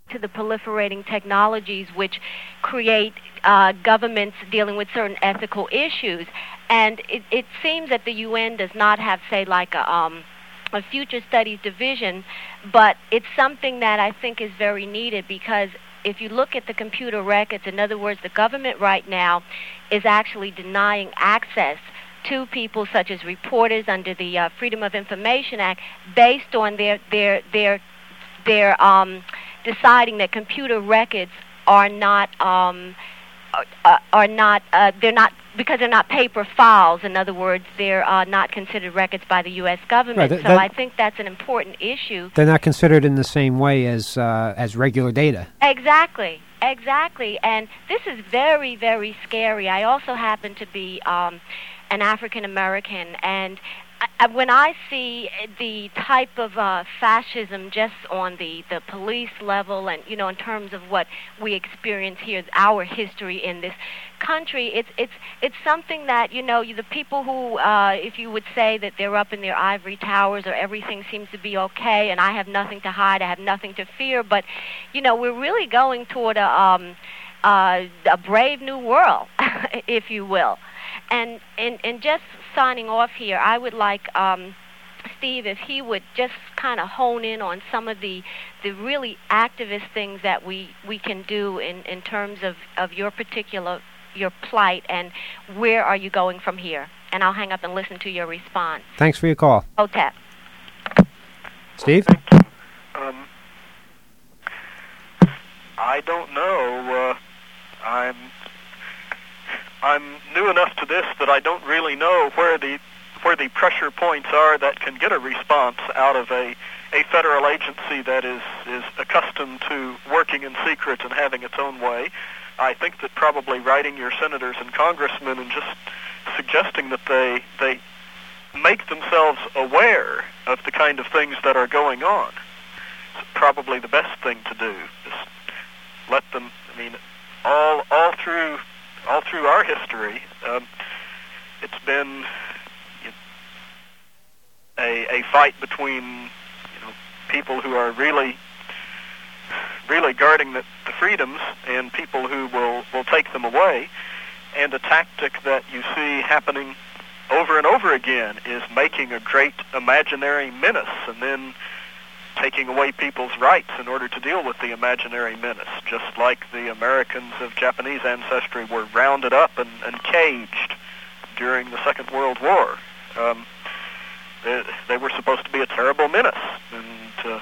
to the proliferating technologies which create governments dealing with certain ethical issues. And it seems that the UN does not have, say, like a future studies division, but it's something that I think is very needed, because if you look at the computer records, in other words, the government right now is actually denying access to people such as reporters under the Freedom of Information Act, based on their deciding that computer records are not they're not, because they're not paper files. In other words, they're not considered records by the U.S. government. Right, so I think that's an important issue. They're not considered in the same way as regular data. Exactly. And this is very, very scary. I also happen to be an African American, and when I see the type of fascism just on the police level, and in terms of what we experience here, our history in this country, it's something that the people who, if you would say that they're up in their ivory towers or everything seems to be okay, and I have nothing to hide, I have nothing to fear, but we're really going toward a brave new world, if you will. And just signing off here, I would like Steve, if he would just kind of hone in on some of the really activist things that we can do in terms of your plight, and where are you going from here? And I'll hang up and listen to your response. Thanks for your call. OTEP. Steve? Thank you. I don't know. I'm new enough to this that I don't really know where the pressure points are that can get a response out of a federal agency that is accustomed to working in secret and having its own way. I think that probably writing your senators and congressmen and just suggesting that they make themselves aware of the kind of things that are going on is probably the best thing to do. Just let them. I mean, all through our history, it's been a fight between people who are really guarding the freedoms and people who will take them away. And a tactic that you see happening over and over again is making a great imaginary menace and then taking away people's rights in order to deal with the imaginary menace, just like the Americans of Japanese ancestry were rounded up and caged during the Second World War. They were supposed to be a terrible menace, and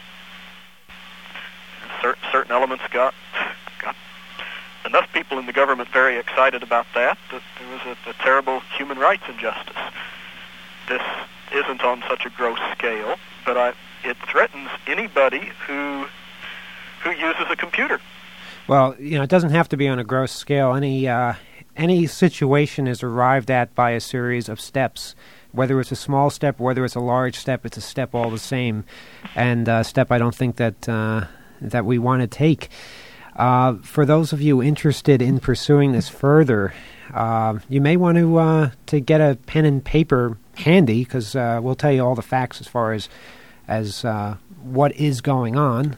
certain elements got enough people in the government very excited about that there was a terrible human rights injustice. This isn't on such a gross scale, but it threatens anybody who uses a computer. Well, it doesn't have to be on a gross scale. Any situation is arrived at by a series of steps. Whether it's a small step, whether it's a large step, it's a step all the same, and a step I don't think that we want to take. For those of you interested in pursuing this further, you may want to get a pen and paper handy, because we'll tell you all the facts as far as what is going on.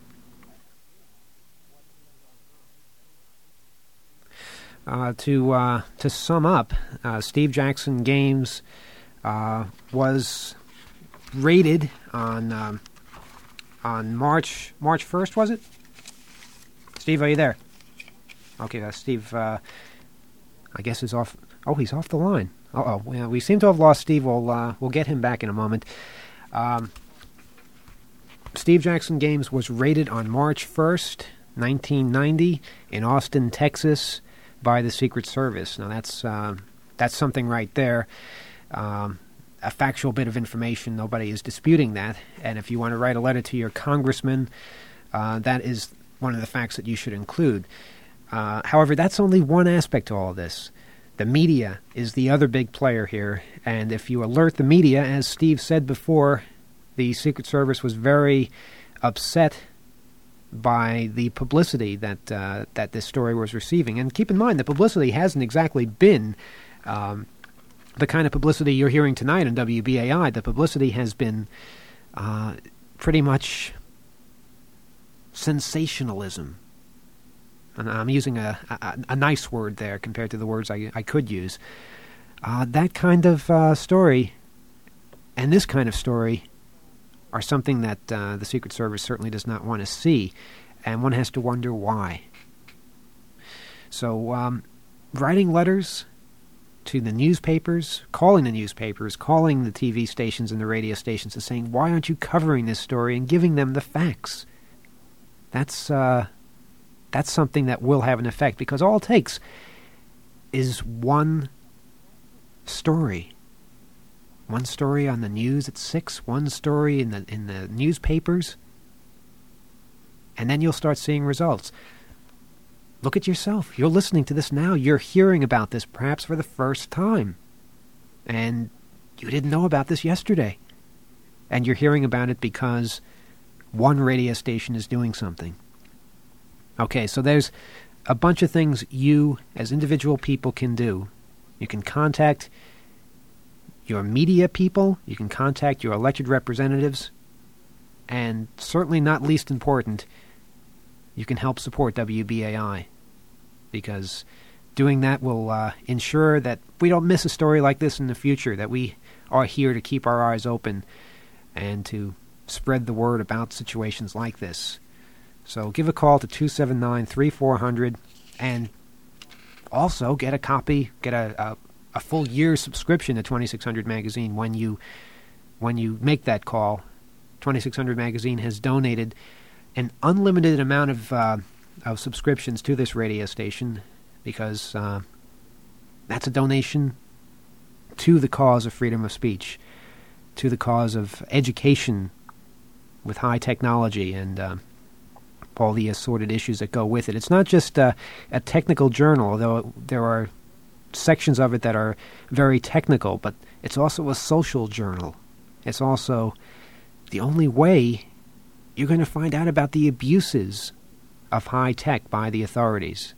To sum up, Steve Jackson Games was raided on March 1st, was it? Steve, are you there? Okay, Steve, I guess is off. Oh, he's off the line. Well, we seem to have lost Steve. We'll get him back in a moment. Steve Jackson Games was raided on March 1st, 1990, in Austin, Texas, by the Secret Service. Now that's something right there. A factual bit of information. Nobody is disputing that. And if you want to write a letter to your congressman, that is one of the facts that you should include. However, that's only one aspect to all of this. The media is the other big player here. And if you alert the media, as Steve said before, the Secret Service was very upset by the publicity that this story was receiving. And keep in mind, the publicity hasn't exactly been the kind of publicity you're hearing tonight on WBAI. The publicity has been pretty much sensationalism. And I'm using a nice word there compared to the words I could use. That kind of story and this kind of story are something that the Secret Service certainly does not want to see, and one has to wonder why. So writing letters to the newspapers, calling the newspapers, calling the TV stations and the radio stations and saying, why aren't you covering this story and giving them the facts? That's something that will have an effect, because all it takes is one story. One story on the news at 6, one story in the newspapers, and then you'll start seeing results. Look at yourself. You're listening to this now. You're hearing about this perhaps for the first time. And you didn't know about this yesterday. And you're hearing about it because one radio station is doing something. Okay, so there's a bunch of things you as individual people can do. You can contact your media people. You can contact your elected representatives. And certainly not least important, you can help support WBAI. Because doing that will ensure that we don't miss a story like this in the future, that we are here to keep our eyes open and to spread the word about situations like this. So give a call to 279-3400 and also get a copy, get a full year's subscription to 2600 Magazine when you make that call. 2600 Magazine has donated an unlimited amount of subscriptions to this radio station, because that's a donation to the cause of freedom of speech, to the cause of education with high technology and all the assorted issues that go with it. It's not just a technical journal, although there are sections of it that are very technical, but it's also a social journal. It's also the only way you're going to find out about the abuses of high tech by the authorities.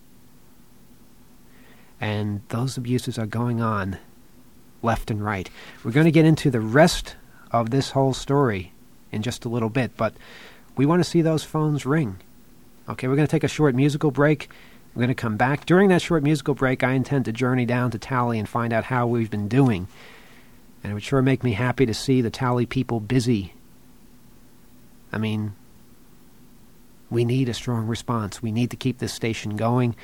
And those abuses are going on left and right. We're going to get into the rest of this whole story in just a little bit, but we want to see those phones ring. Okay, we're going to take a short musical break. We're going to come back. During that short musical break, I intend to journey down to Tally and find out how we've been doing. And it would sure make me happy to see the Tally people busy. I mean, we need a strong response. We need to keep this station going,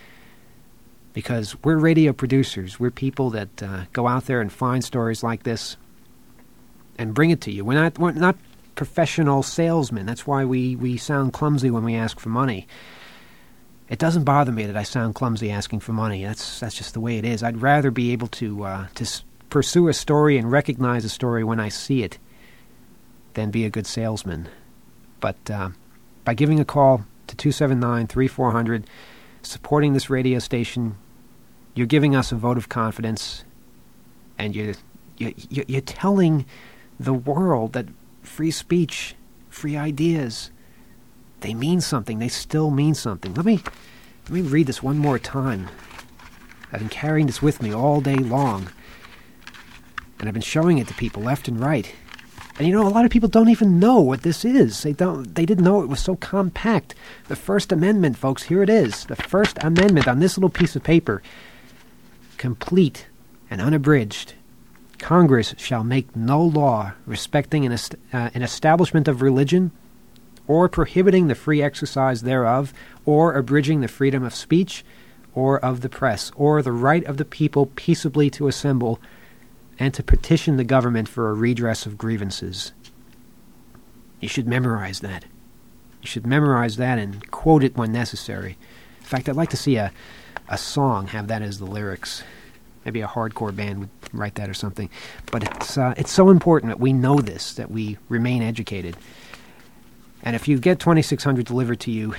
because we're radio producers. We're people that go out there and find stories like this and bring it to you. We're not professional salesmen. That's why we sound clumsy when we ask for money. It doesn't bother me that I sound clumsy asking for money. That's just the way it is. I'd rather be able to pursue a story and recognize a story when I see it than be a good salesman. But by giving a call to 279-3400, supporting this radio station, you're giving us a vote of confidence, and you're telling the world that free speech, free ideas, they mean something. They still mean something. Let me read this one more time. I've been carrying this with me all day long, and I've been showing it to people left and right. And a lot of people don't even know what this is. They didn't know it was so compact. The First Amendment, folks, here it is. The First Amendment on this little piece of paper. Complete and unabridged. Congress shall make no law respecting an establishment of religion, or prohibiting the free exercise thereof, or abridging the freedom of speech, or of the press, or the right of the people peaceably to assemble, and to petition the government for a redress of grievances. You should memorize that. You should memorize that and quote it when necessary. In fact, I'd like to see a song have that as the lyrics. Maybe a hardcore band would write that or something. But it's so important that we know this, that we remain educated. And if you get 2600 delivered to you,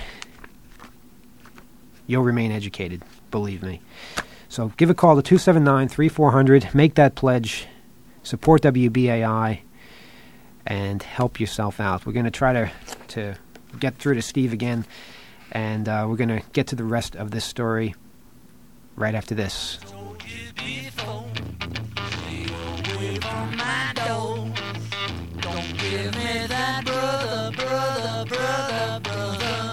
you'll remain educated, believe me. So give a call to 279-3400, make that pledge, support WBAI, and help yourself out. We're going to try to get through to Steve again, and we're going to get to the rest of this story right after this. Don't give me that brother, brother, brother, brother.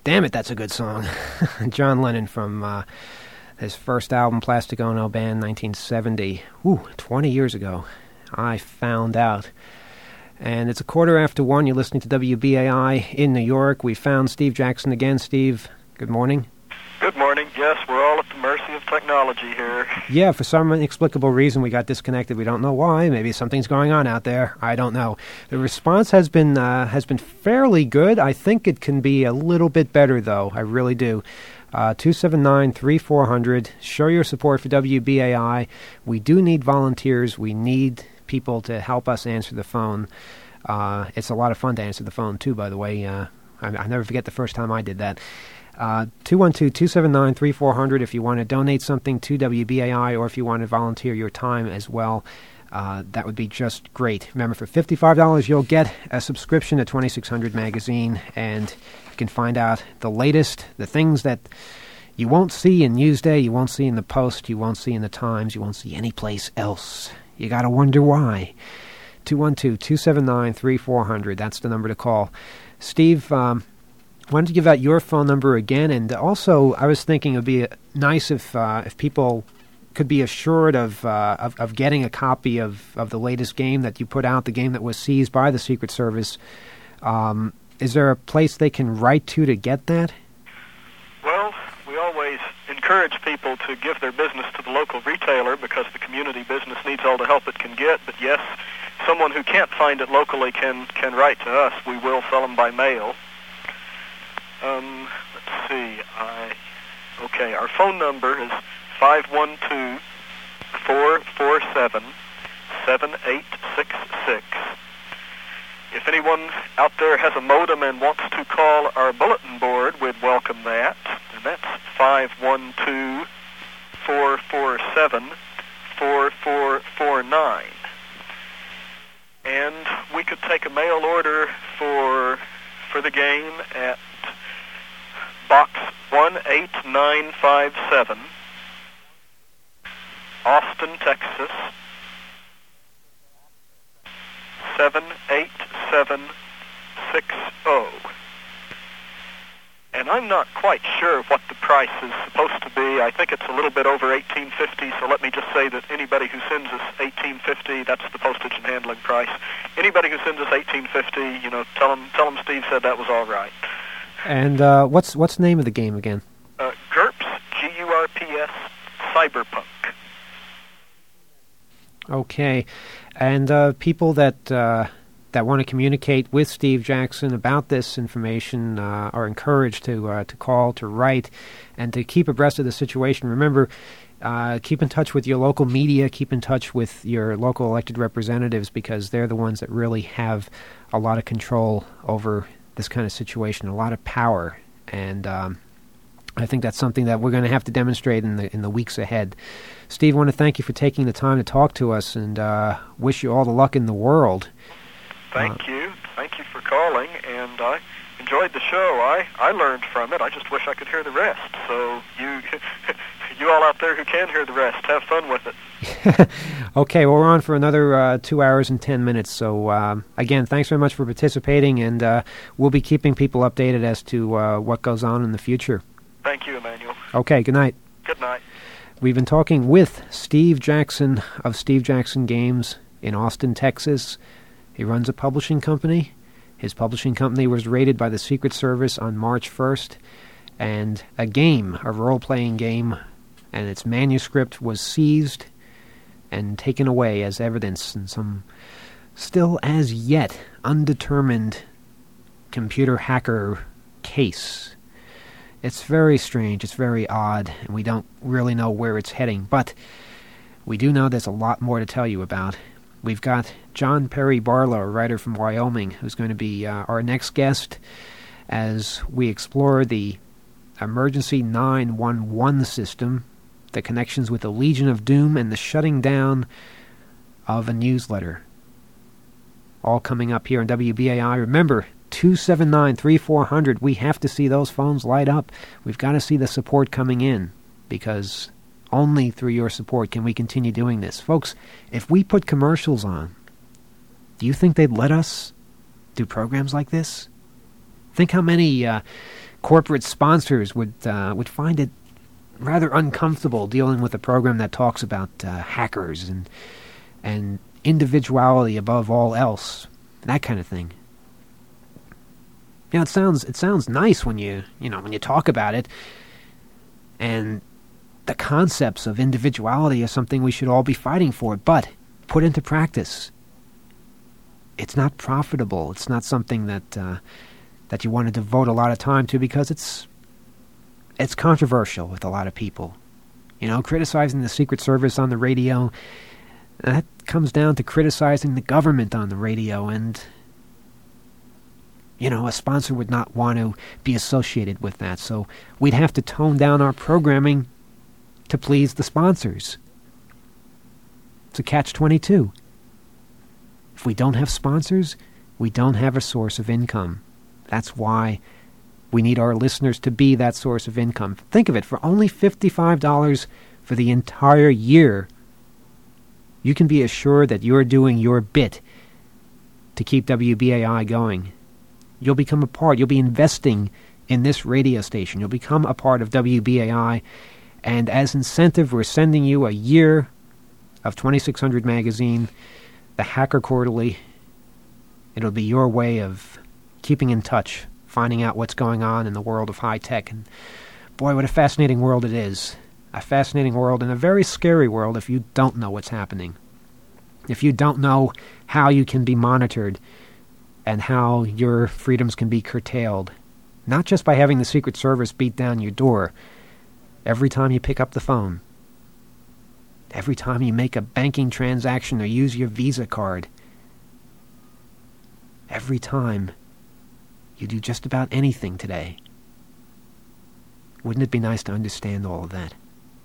Damn it, that's a good song. John Lennon from his first album, Plastic Ono Band, 1970. 20 years ago. I found out. And it's 1:15. You're listening to WBAI in New York. We found Steve Jackson again. Steve, good morning. Good morning. Yes, we're all at the mercy of technology here. Yeah, for some inexplicable reason we got disconnected. We don't know why. Maybe something's going on out there. I don't know. The response has been fairly good. I think it can be a little bit better, though. I really do. 279-3400. Show your support for WBAI. We do need volunteers. We need people to help us answer the phone. It's a lot of fun to answer the phone, too, by the way. I never forget the first time I did that. 212-279-3400 if you want to donate something to WBAI or if you want to volunteer your time as well. That would be just great. Remember, for $55 you'll get a subscription to 2600 Magazine, and you can find out the latest, the things that you won't see in Newsday, you won't see in the Post, you won't see in the Times, you won't see anyplace else. You gotta wonder why. 212-279-3400, that's the number to call. Steve, why don't you give out your phone number again? And also, I was thinking it would be nice if people could be assured of getting a copy of the latest game that you put out, the game that was seized by the Secret Service. Is there a place they can write to get that? Well, we always encourage people to give their business to the local retailer because the community business needs all the help it can get. But yes, someone who can't find it locally can write to us. We will sell them by mail. Let's see. Okay, our phone number is 512-447-7866. If anyone out there has a modem and wants to call our bulletin board, we'd welcome that. And that's 512-447-4449. And we could take a mail order for the game at Box 18957, Austin, Texas, 78760. And I'm not quite sure what the price is supposed to be. I think it's a little bit over $18.50, so let me just say that anybody who sends us $18.50, that's the postage and handling price. Anybody who sends us $18.50, tell them Steve said that was all right. And what's the name of the game again? GURPS, G-U-R-P-S, Cyberpunk. Okay, and people that want to communicate with Steve Jackson about this information are encouraged to call, to write, and to keep abreast of the situation. Remember, keep in touch with your local media, keep in touch with your local elected representatives, because they're the ones that really have a lot of control over this kind of situation, a lot of power, and I think that's something that we're going to have to demonstrate in the weeks ahead. Steve, I want to thank you for taking the time to talk to us, and wish you all the luck in the world. Thank you. Thank you for calling, and I enjoyed the show. I learned from it. I just wish I could hear the rest. So you all out there who can hear the rest, have fun with it. Okay, well, we're on for another 2 hours and 10 minutes. So, again, thanks very much for participating, and we'll be keeping people updated as to what goes on in the future. Thank you, Emmanuel. Okay, good night. Good night. We've been talking with Steve Jackson of Steve Jackson Games in Austin, Texas. He runs a publishing company. His publishing company was raided by the Secret Service on March 1st, and a role-playing game, and its manuscript was seized and taken away as evidence in some still as yet undetermined computer hacker case. It's very strange, it's very odd, and we don't really know where it's heading, but we do know there's a lot more to tell you about. We've got John Perry Barlow, a writer from Wyoming, who's going to be our next guest as we explore the emergency 911 system, the connections with the Legion of Doom, and the shutting down of a newsletter. All coming up here on WBAI. Remember, 279-3400. We have to see those phones light up. We've got to see the support coming in, because only through your support can we continue doing this. Folks, if we put commercials on, do you think they'd let us do programs like this? Think how many corporate sponsors would find it rather uncomfortable dealing with a program that talks about hackers and individuality above all else, that kind of thing. You know, it sounds nice when you talk about it, and the concepts of individuality are something we should all be fighting for, but put into practice, it's not profitable. It's not something that you want to devote a lot of time to, because it's controversial with a lot of people. You know, criticizing the Secret Service on the radio, that comes down to criticizing the government on the radio, and, you know, a sponsor would not want to be associated with that. So we'd have to tone down our programming to please the sponsors. It's a catch-22. If we don't have sponsors, we don't have a source of income. That's why we need our listeners to be that source of income. Think of it, for only $55 for the entire year, you can be assured that you're doing your bit to keep WBAI going. You'll become a part, you'll be investing in this radio station. You'll become a part of WBAI, and as incentive, we're sending you a year of 2600 magazine, the Hacker Quarterly. It'll be your way of keeping in touch, finding out what's going on in the world of high tech. And boy, what a fascinating world it is. A fascinating world, and a very scary world if you don't know what's happening. If you don't know how you can be monitored and how your freedoms can be curtailed. Not just by having the Secret Service beat down your door every time you pick up the phone. Every time you make a banking transaction or use your Visa card. Every time you do just about anything today. Wouldn't it be nice to understand all of that?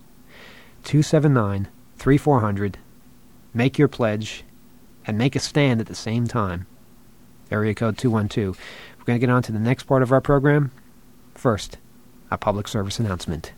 279-3400. Make your pledge and make a stand at the same time. Area code 212. We're going to get on to the next part of our program. First, a public service announcement.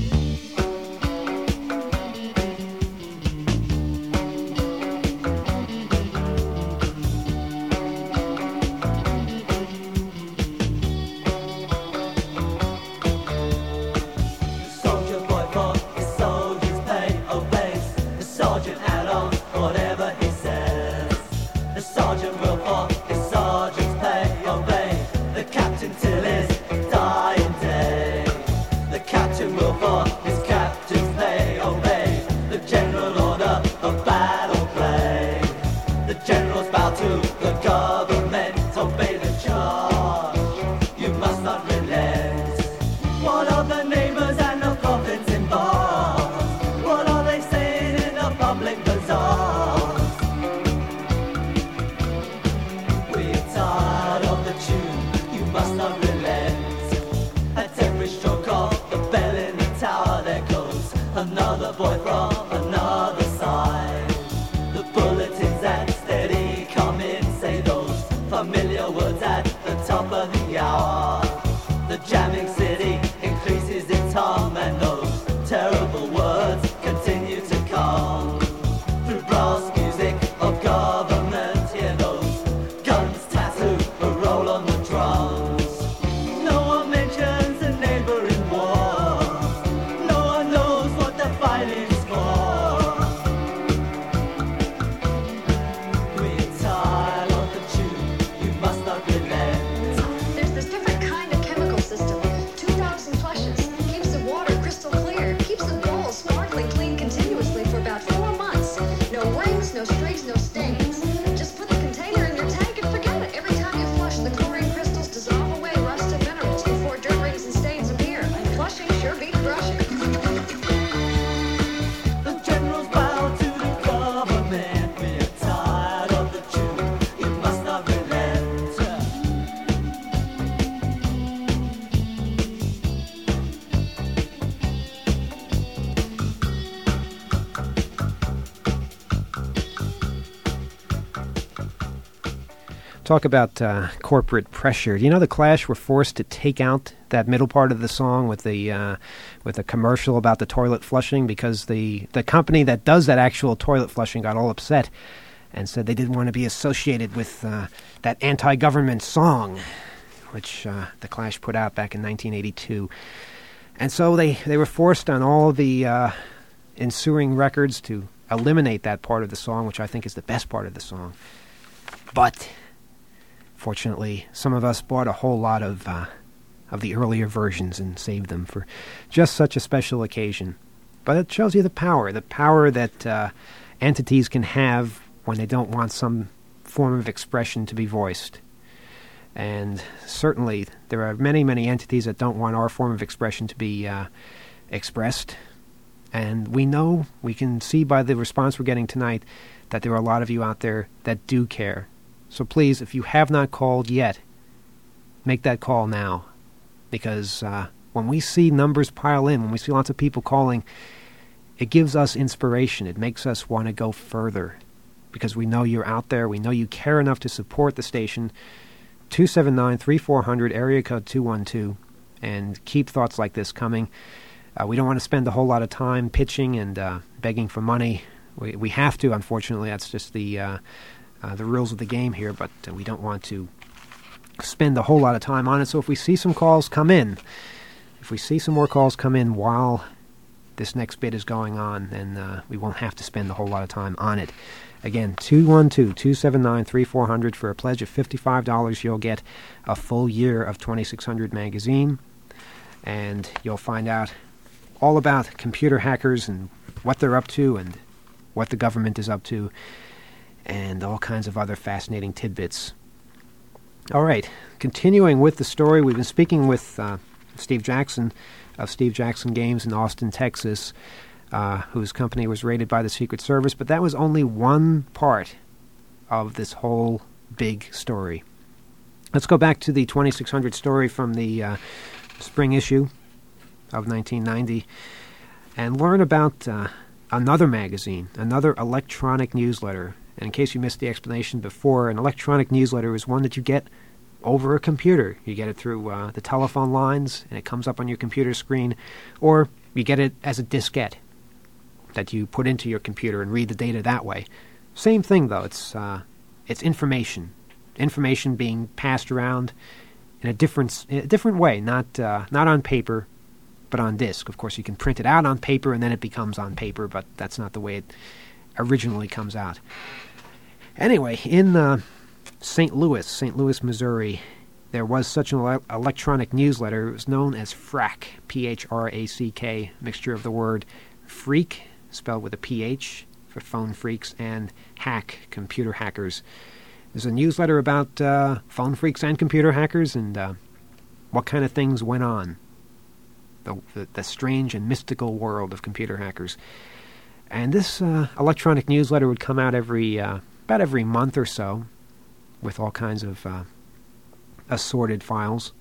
Talk about corporate pressure. You know, the Clash were forced to take out that middle part of the song with a commercial about the toilet flushing because the company that does that actual toilet flushing got all upset and said they didn't want to be associated with that anti-government song. which the Clash put out back in 1982. And so they were forced on all the ensuing records to eliminate that part of the song, which I think is the best part of the song. But fortunately, some of us bought a whole lot of the earlier versions and saved them for just such a special occasion. But it shows you the power that entities can have when they don't want some form of expression to be voiced. And certainly there are many, many entities that don't want our form of expression to be expressed. And we can see by the response we're getting tonight that there are a lot of you out there that do care. So please, if you have not called yet, make that call now. Because when we see numbers pile in, when we see lots of people calling, it gives us inspiration. It makes us want to go further. Because we know you're out there. We know you care enough to support the station. 279-3400, area code 212. And keep thoughts like this coming. We don't want to spend a whole lot of time pitching and begging for money. We have to, unfortunately. That's just the rules of the game here. But we don't want to spend a whole lot of time on it. So if we see some calls come in, if we see some more calls come in while this next bit is going on, then we won't have to spend a whole lot of time on it. Again, 212-279-3400 for a pledge of $55. You'll get a full year of 2600 magazine, and you'll find out all about computer hackers and what they're up to and what the government is up to and all kinds of other fascinating tidbits. All right, continuing with the story, we've been speaking with Steve Jackson of Steve Jackson Games in Austin, Texas, whose company was raided by the Secret Service, but that was only one part of this whole big story. Let's go back to the 2600 story from the spring issue of 1990 and learn about another magazine, another electronic newsletter. And in case you missed the explanation before, an electronic newsletter is one that you get over a computer. You get it through the telephone lines, and it comes up on your computer screen, or you get it as a diskette that you put into your computer and read the data that way. Same thing, though. It's information being passed around in a different way, not on paper, but on disk. Of course, you can print it out on paper, and then it becomes on paper, but that's not the way it originally comes out. Anyway, in St. Louis, Missouri, there was such an electronic newsletter. It was known as FRAC, P-H-R-A-C-K, mixture of the word freak, spelled with a P-H, for phone freaks, and hack, computer hackers. There's a newsletter about phone freaks and computer hackers and what kind of things went on. The strange and mystical world of computer hackers. And this electronic newsletter would come out about every month or so with all kinds of assorted files.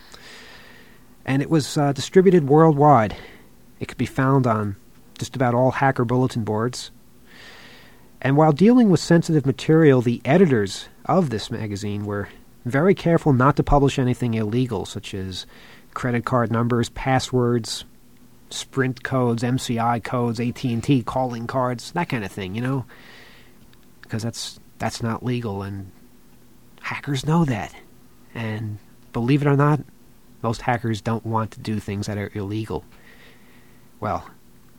And it was distributed worldwide. It could be found on just about all hacker bulletin boards. And while dealing with sensitive material, the editors of this magazine were very careful not to publish anything illegal, such as credit card numbers, passwords, Sprint codes, MCI codes, AT&T calling cards, that kind of thing, because that's not legal, and hackers know that. And believe it or not, most hackers don't want to do things that are illegal. Well,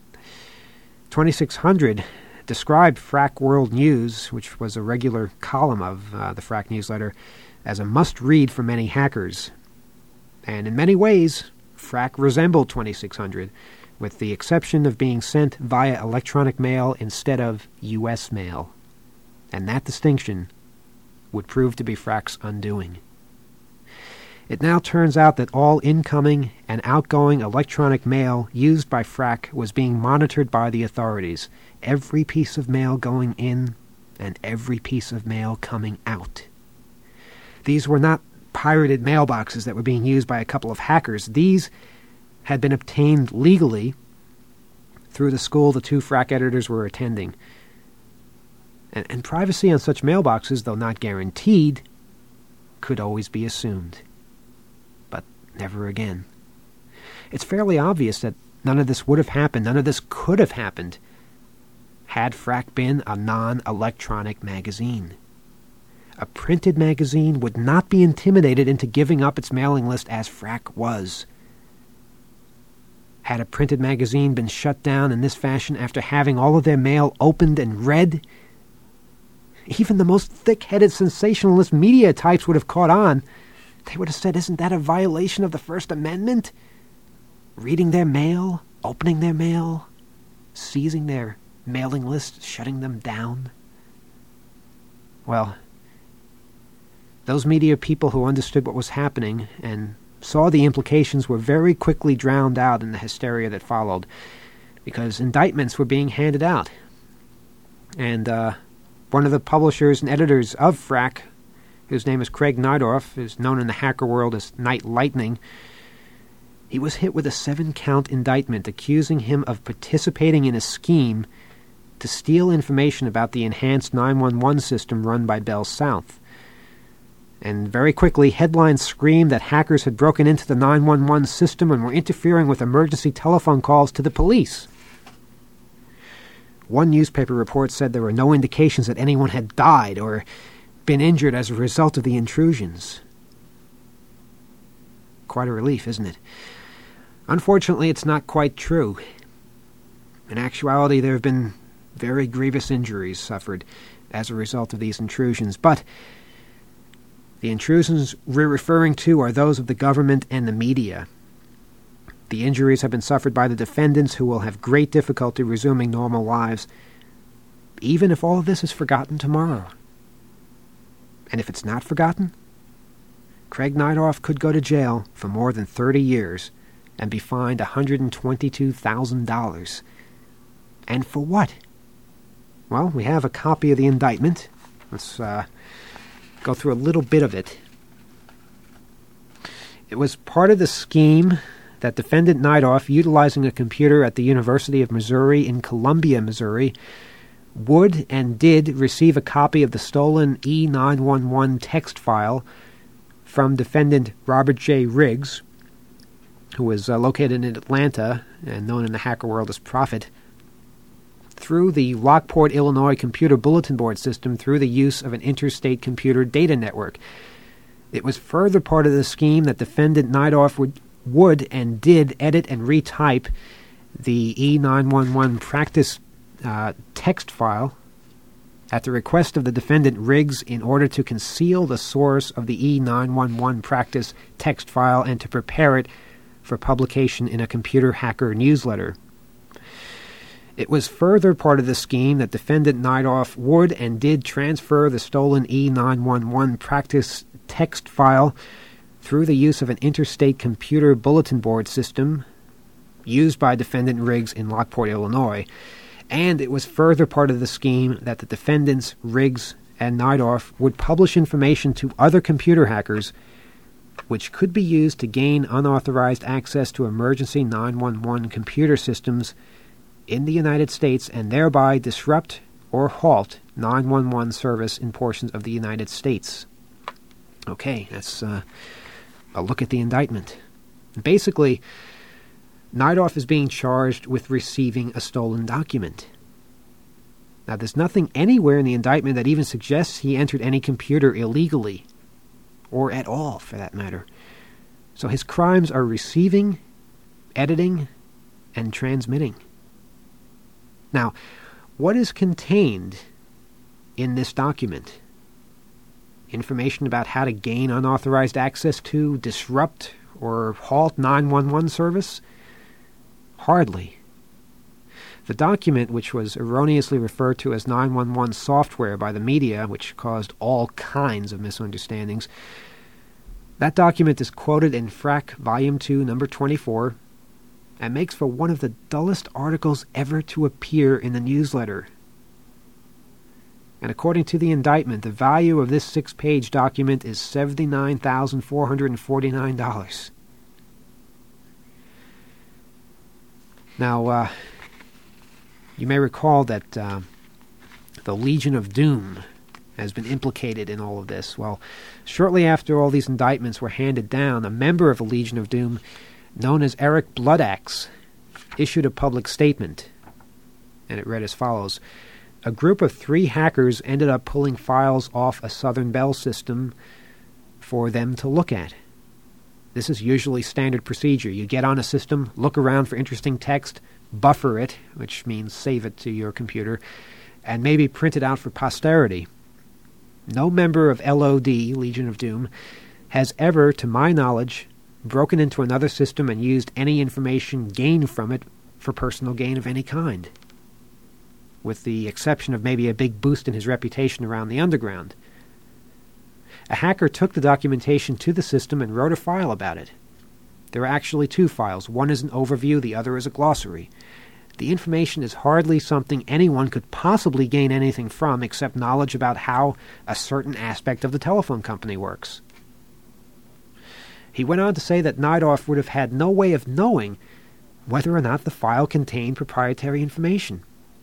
2600 described FRAC World News, which was a regular column of the FRAC newsletter, as a must-read for many hackers. And in many ways, FRAC resembled 2600, with the exception of being sent via electronic mail instead of U.S. mail. And that distinction would prove to be FRAC's undoing. It now turns out that all incoming and outgoing electronic mail used by FRAC was being monitored by the authorities, every piece of mail going in and every piece of mail coming out. These were not pirated mailboxes that were being used by a couple of hackers. These had been obtained legally through the school the two FRAC editors were attending. And privacy on such mailboxes, though not guaranteed, could always be assumed. But never again. It's fairly obvious that none of this would have happened, none of this could have happened, had FRAC been a non-electronic magazine. a printed magazine would not be intimidated into giving up its mailing list as FRAC was. Had a printed magazine been shut down in this fashion after having all of their mail opened and read, even the most thick-headed sensationalist media types would have caught on. They would have said, isn't that a violation of the First Amendment? Reading their mail, opening their mail, seizing their mailing list, shutting them down. Well, those media people who understood what was happening and saw the implications were very quickly drowned out in the hysteria that followed, because indictments were being handed out. And one of the publishers and editors of FRAC, whose name is Craig Nydorf, is known in the hacker world as Night Lightning, he was hit with a 7-count indictment accusing him of participating in a scheme to steal information about the enhanced 911 system run by Bell South. And very quickly, headlines screamed that hackers had broken into the 911 system and were interfering with emergency telephone calls to the police. One newspaper report said there were no indications that anyone had died or been injured as a result of the intrusions. Quite a relief, isn't it? Unfortunately, it's not quite true. In actuality, there have been very grievous injuries suffered as a result of these intrusions, but the intrusions we're referring to are those of the government and the media. The injuries have been suffered by the defendants, who will have great difficulty resuming normal lives, even if all of this is forgotten tomorrow. And if it's not forgotten, Craig Nydorf could go to jail for more than 30 years and be fined $122,000. And for what? Well, we have a copy of the indictment. Let's go through a little bit of it. It was part of the scheme that Defendant Nydorf, utilizing a computer at the University of Missouri in Columbia, Missouri, would and did receive a copy of the stolen E911 text file from Defendant Robert J. Riggs, who was located in Atlanta and known in the hacker world as Prophet, through the Lockport, Illinois computer bulletin board system through the use of an interstate computer data network. It was further part of the scheme that Defendant Nydorf would and did edit and retype the E911 practice text file at the request of the defendant Riggs in order to conceal the source of the E911 practice text file and to prepare it for publication in a computer hacker newsletter. It was further part of the scheme that Defendant Nydorf would and did transfer the stolen E911 practice text file through the use of an interstate computer bulletin board system used by Defendant Riggs in Lockport, Illinois. And it was further part of the scheme that the defendants Riggs and Nydorf would publish information to other computer hackers which could be used to gain unauthorized access to emergency 911 computer systems in the United States and thereby disrupt or halt 911 service in portions of the United States. Okay, that's a look at the indictment. Basically, Nydorf is being charged with receiving a stolen document. Now, there's nothing anywhere in the indictment that even suggests he entered any computer illegally, or at all, for that matter. So his crimes are receiving, editing, and transmitting. Now, what is contained in this document? Information about how to gain unauthorized access to, disrupt, or halt 911 service? Hardly. The document, which was erroneously referred to as 911 software by the media, which caused all kinds of misunderstandings, that document is quoted in FRAC Volume 2, Number 24, and makes for one of the dullest articles ever to appear in the newsletter. And according to the indictment, the value of this 6-page document is $79,449. Now, you may recall that the Legion of Doom has been implicated in all of this. Well, shortly after all these indictments were handed down, a member of the Legion of Doom, known as Eric Bloodaxe, issued a public statement, and it read as follows: a group of 3 hackers ended up pulling files off a Southern Bell system for them to look at. This is usually standard procedure. You get on a system, look around for interesting text, buffer it, which means save it to your computer, and maybe print it out for posterity. No member of LOD, Legion of Doom, has ever, to my knowledge, broken into another system and used any information gained from it for personal gain of any kind, with the exception of maybe a big boost in his reputation around the underground. A hacker took the documentation to the system and wrote a file about it. There are actually 2 files. One is an overview, the other is a glossary. The information is hardly something anyone could possibly gain anything from except knowledge about how a certain aspect of the telephone company works. He went on to say that Nightoff would have had no way of knowing whether or not the file contained proprietary information.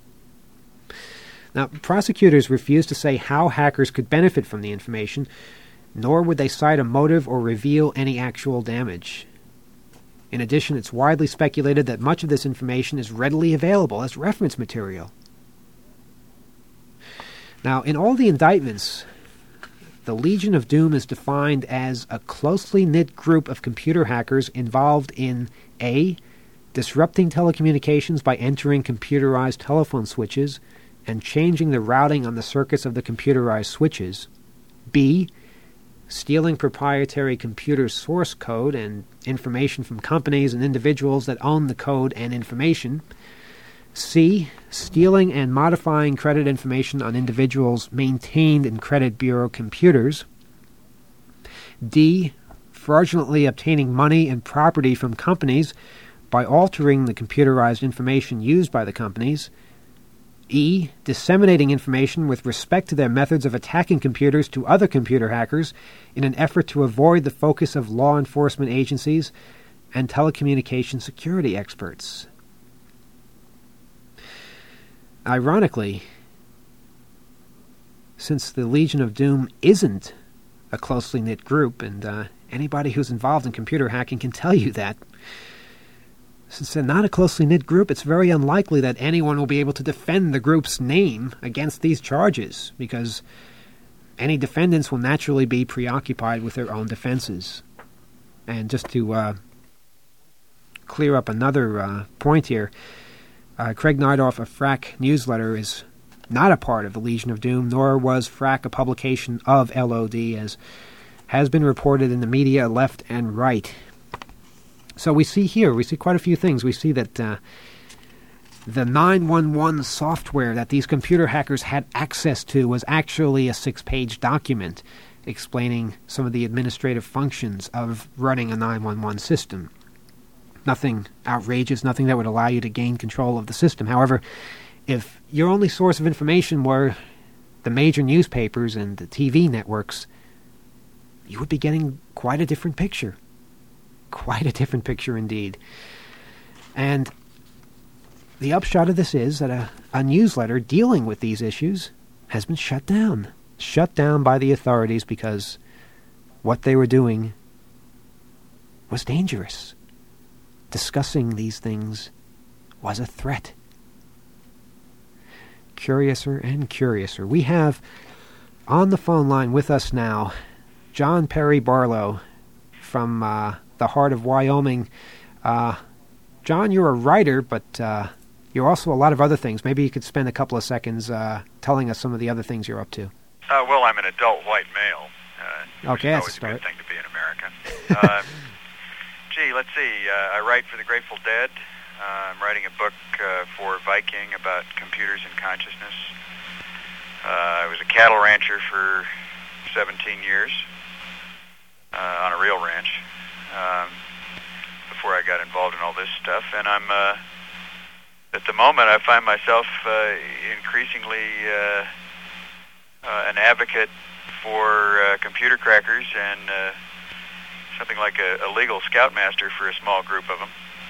Now, prosecutors refused to say how hackers could benefit from the information, nor would they cite a motive or reveal any actual damage. In addition, it's widely speculated that much of this information is readily available as reference material. Now, in all the indictments, the Legion of Doom is defined as a closely knit group of computer hackers involved in A. disrupting telecommunications by entering computerized telephone switches and changing the routing on the circuits of the computerized switches. B. stealing proprietary computer source code and information from companies and individuals that own the code and information. C. stealing and modifying credit information on individuals maintained in credit bureau computers. D. fraudulently obtaining money and property from companies by altering the computerized information used by the companies. E. disseminating information with respect to their methods of attacking computers to other computer hackers in an effort to avoid the focus of law enforcement agencies and telecommunication security experts. Ironically, since the Legion of Doom isn't a closely knit group, and anybody who's involved in computer hacking can tell you that, since they're not a closely knit group, it's very unlikely that anyone will be able to defend the group's name against these charges, because any defendants will naturally be preoccupied with their own defenses. And just to clear up another point here, Craig Nightoff of Frack Newsletter is not a part of the Legion of Doom, nor was Frack a publication of LOD, as has been reported in the media left and right. So we see quite a few things. We see that the 911 software that these computer hackers had access to was actually a 6-page document explaining some of the administrative functions of running a 911 system. Nothing outrageous, nothing that would allow you to gain control of the system. However, if your only source of information were the major newspapers and the TV networks, you would be getting quite a different picture. Quite a different picture indeed. And the upshot of this is that a newsletter dealing with these issues has been shut down. Shut down by the authorities because what they were doing was dangerous. Discussing these things was a threat. Curiouser and curiouser. We have on the phone line with us now John Perry Barlow from the heart of Wyoming. John, you're a writer, but you're also a lot of other things. Maybe you could spend a couple of seconds telling us some of the other things you're up to. Well, I'm an adult white male. Okay, that's a start. Always a good thing to be an American. Let's see. I write for the Grateful Dead. I'm writing a book for Viking about computers and consciousness. I was a cattle rancher for 17 years on a real ranch before I got involved in all this stuff. And I'm, at the moment, I find myself increasingly an advocate for computer crackers and something like a legal scoutmaster for a small group of them.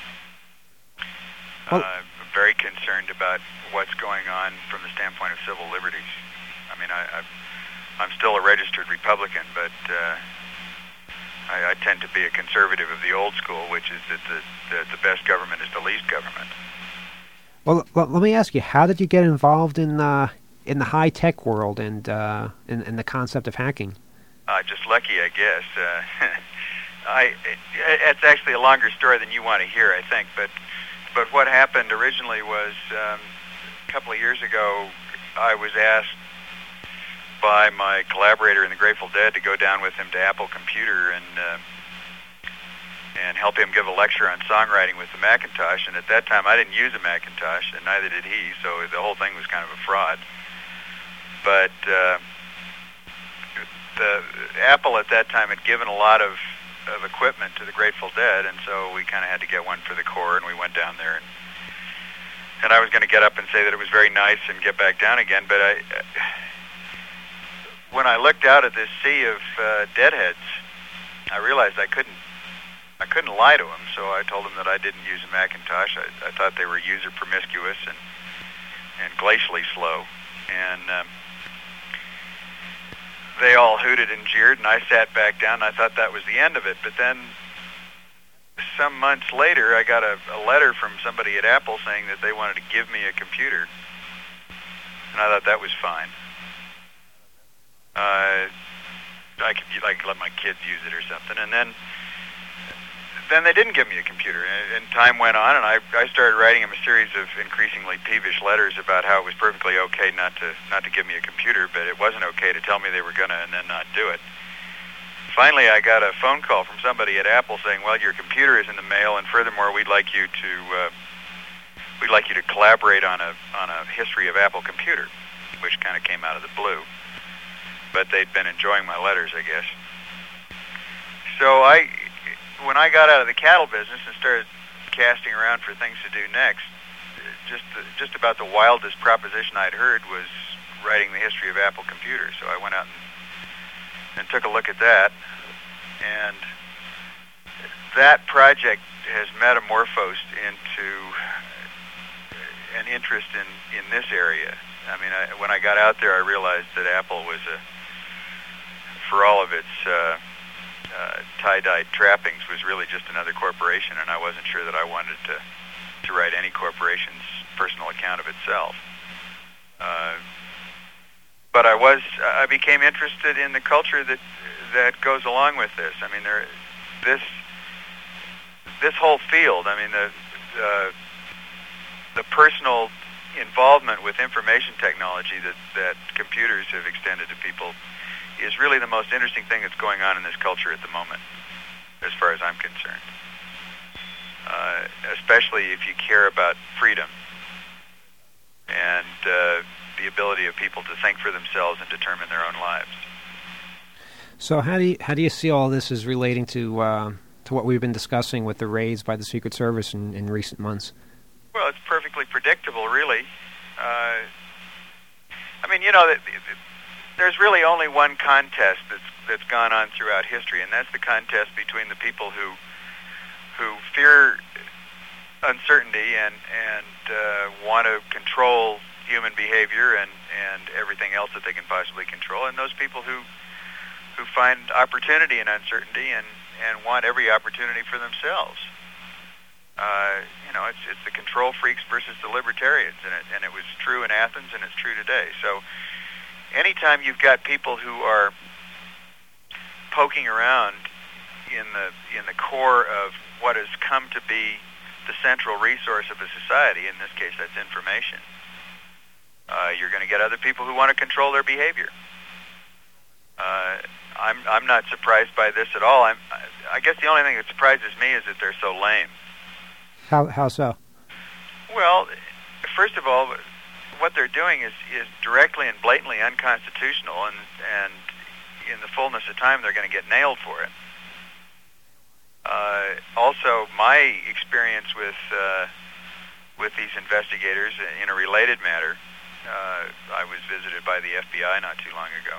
I'm very concerned about what's going on from the standpoint of civil liberties. I mean, I'm still a registered Republican, but I tend to be a conservative of the old school, which is that the best government is the least government. Well, let me ask you: how did you get involved in the high tech world and in the concept of hacking? Just lucky, I guess. It's actually a longer story than you want to hear, I think. But what happened originally was a couple of years ago, I was asked by my collaborator in the Grateful Dead to go down with him to Apple Computer and help him give a lecture on songwriting with the Macintosh. And at that time, I didn't use a Macintosh, and neither did he, so the whole thing was kind of a fraud. But the Apple at that time had given a lot of equipment to the Grateful Dead, and so we kind of had to get one for the Corps, and we went down there. And I was going to get up and say that it was very nice and get back down again, but when I looked out at this sea of deadheads, I realized I couldn't lie to them, so I told them that I didn't use a Macintosh. I thought they were user promiscuous and glacially slow. And they all hooted and jeered, and I sat back down, and I thought that was the end of it. But then some months later, I got a letter from somebody at Apple saying that they wanted to give me a computer, and I thought that was fine. I could let my kids use it or something. And then they didn't give me a computer, and time went on, and I started writing him a series of increasingly peevish letters about how it was perfectly okay not to give me a computer, but it wasn't okay to tell me they were gonna and then not do it. Finally, I got a phone call from somebody at Apple saying, "Well, your computer is in the mail, and furthermore, we'd like you to collaborate on a history of Apple Computer," which kind of came out of the blue. But they'd been enjoying my letters, I guess. So when I got out of the cattle business and started casting around for things to do next, just about the wildest proposition I'd heard was writing the history of Apple Computer. So I went out and took a look at that, and that project has metamorphosed into an interest in this area. I mean, when I got out there, I realized that Apple was for all of its tie-dyed trappings, was really just another corporation, and I wasn't sure that I wanted to write any corporation's personal account of itself. But I became interested in the culture that goes along with this. I mean, this whole field. I mean, the personal involvement with information technology that computers have extended to people is really the most interesting thing that's going on in this culture at the moment, as far as I'm concerned. Especially if you care about freedom and the ability of people to think for themselves and determine their own lives. So how do you see all this as relating to what we've been discussing with the raids by the Secret Service in recent months? Well, it's perfectly predictable, really. I mean, you know, there's really only one contest that's gone on throughout history, and that's the contest between the people who fear uncertainty and want to control human behavior and everything else that they can possibly control, and those people who find opportunity in uncertainty and want every opportunity for themselves. You know, it's the control freaks versus the libertarians, and it was true in Athens, and it's true today. So anytime you've got people who are poking around in the core of what has come to be the central resource of a society, in this case that's information, you're going to get other people who want to control their behavior. I'm not surprised by this at all. I guess the only thing that surprises me is that they're so lame. How so? Well, first of all, what they're doing is directly and blatantly unconstitutional, and in the fullness of time, they're going to get nailed for it. Also, my experience with these investigators in a related matter, I was visited by the FBI not too long ago,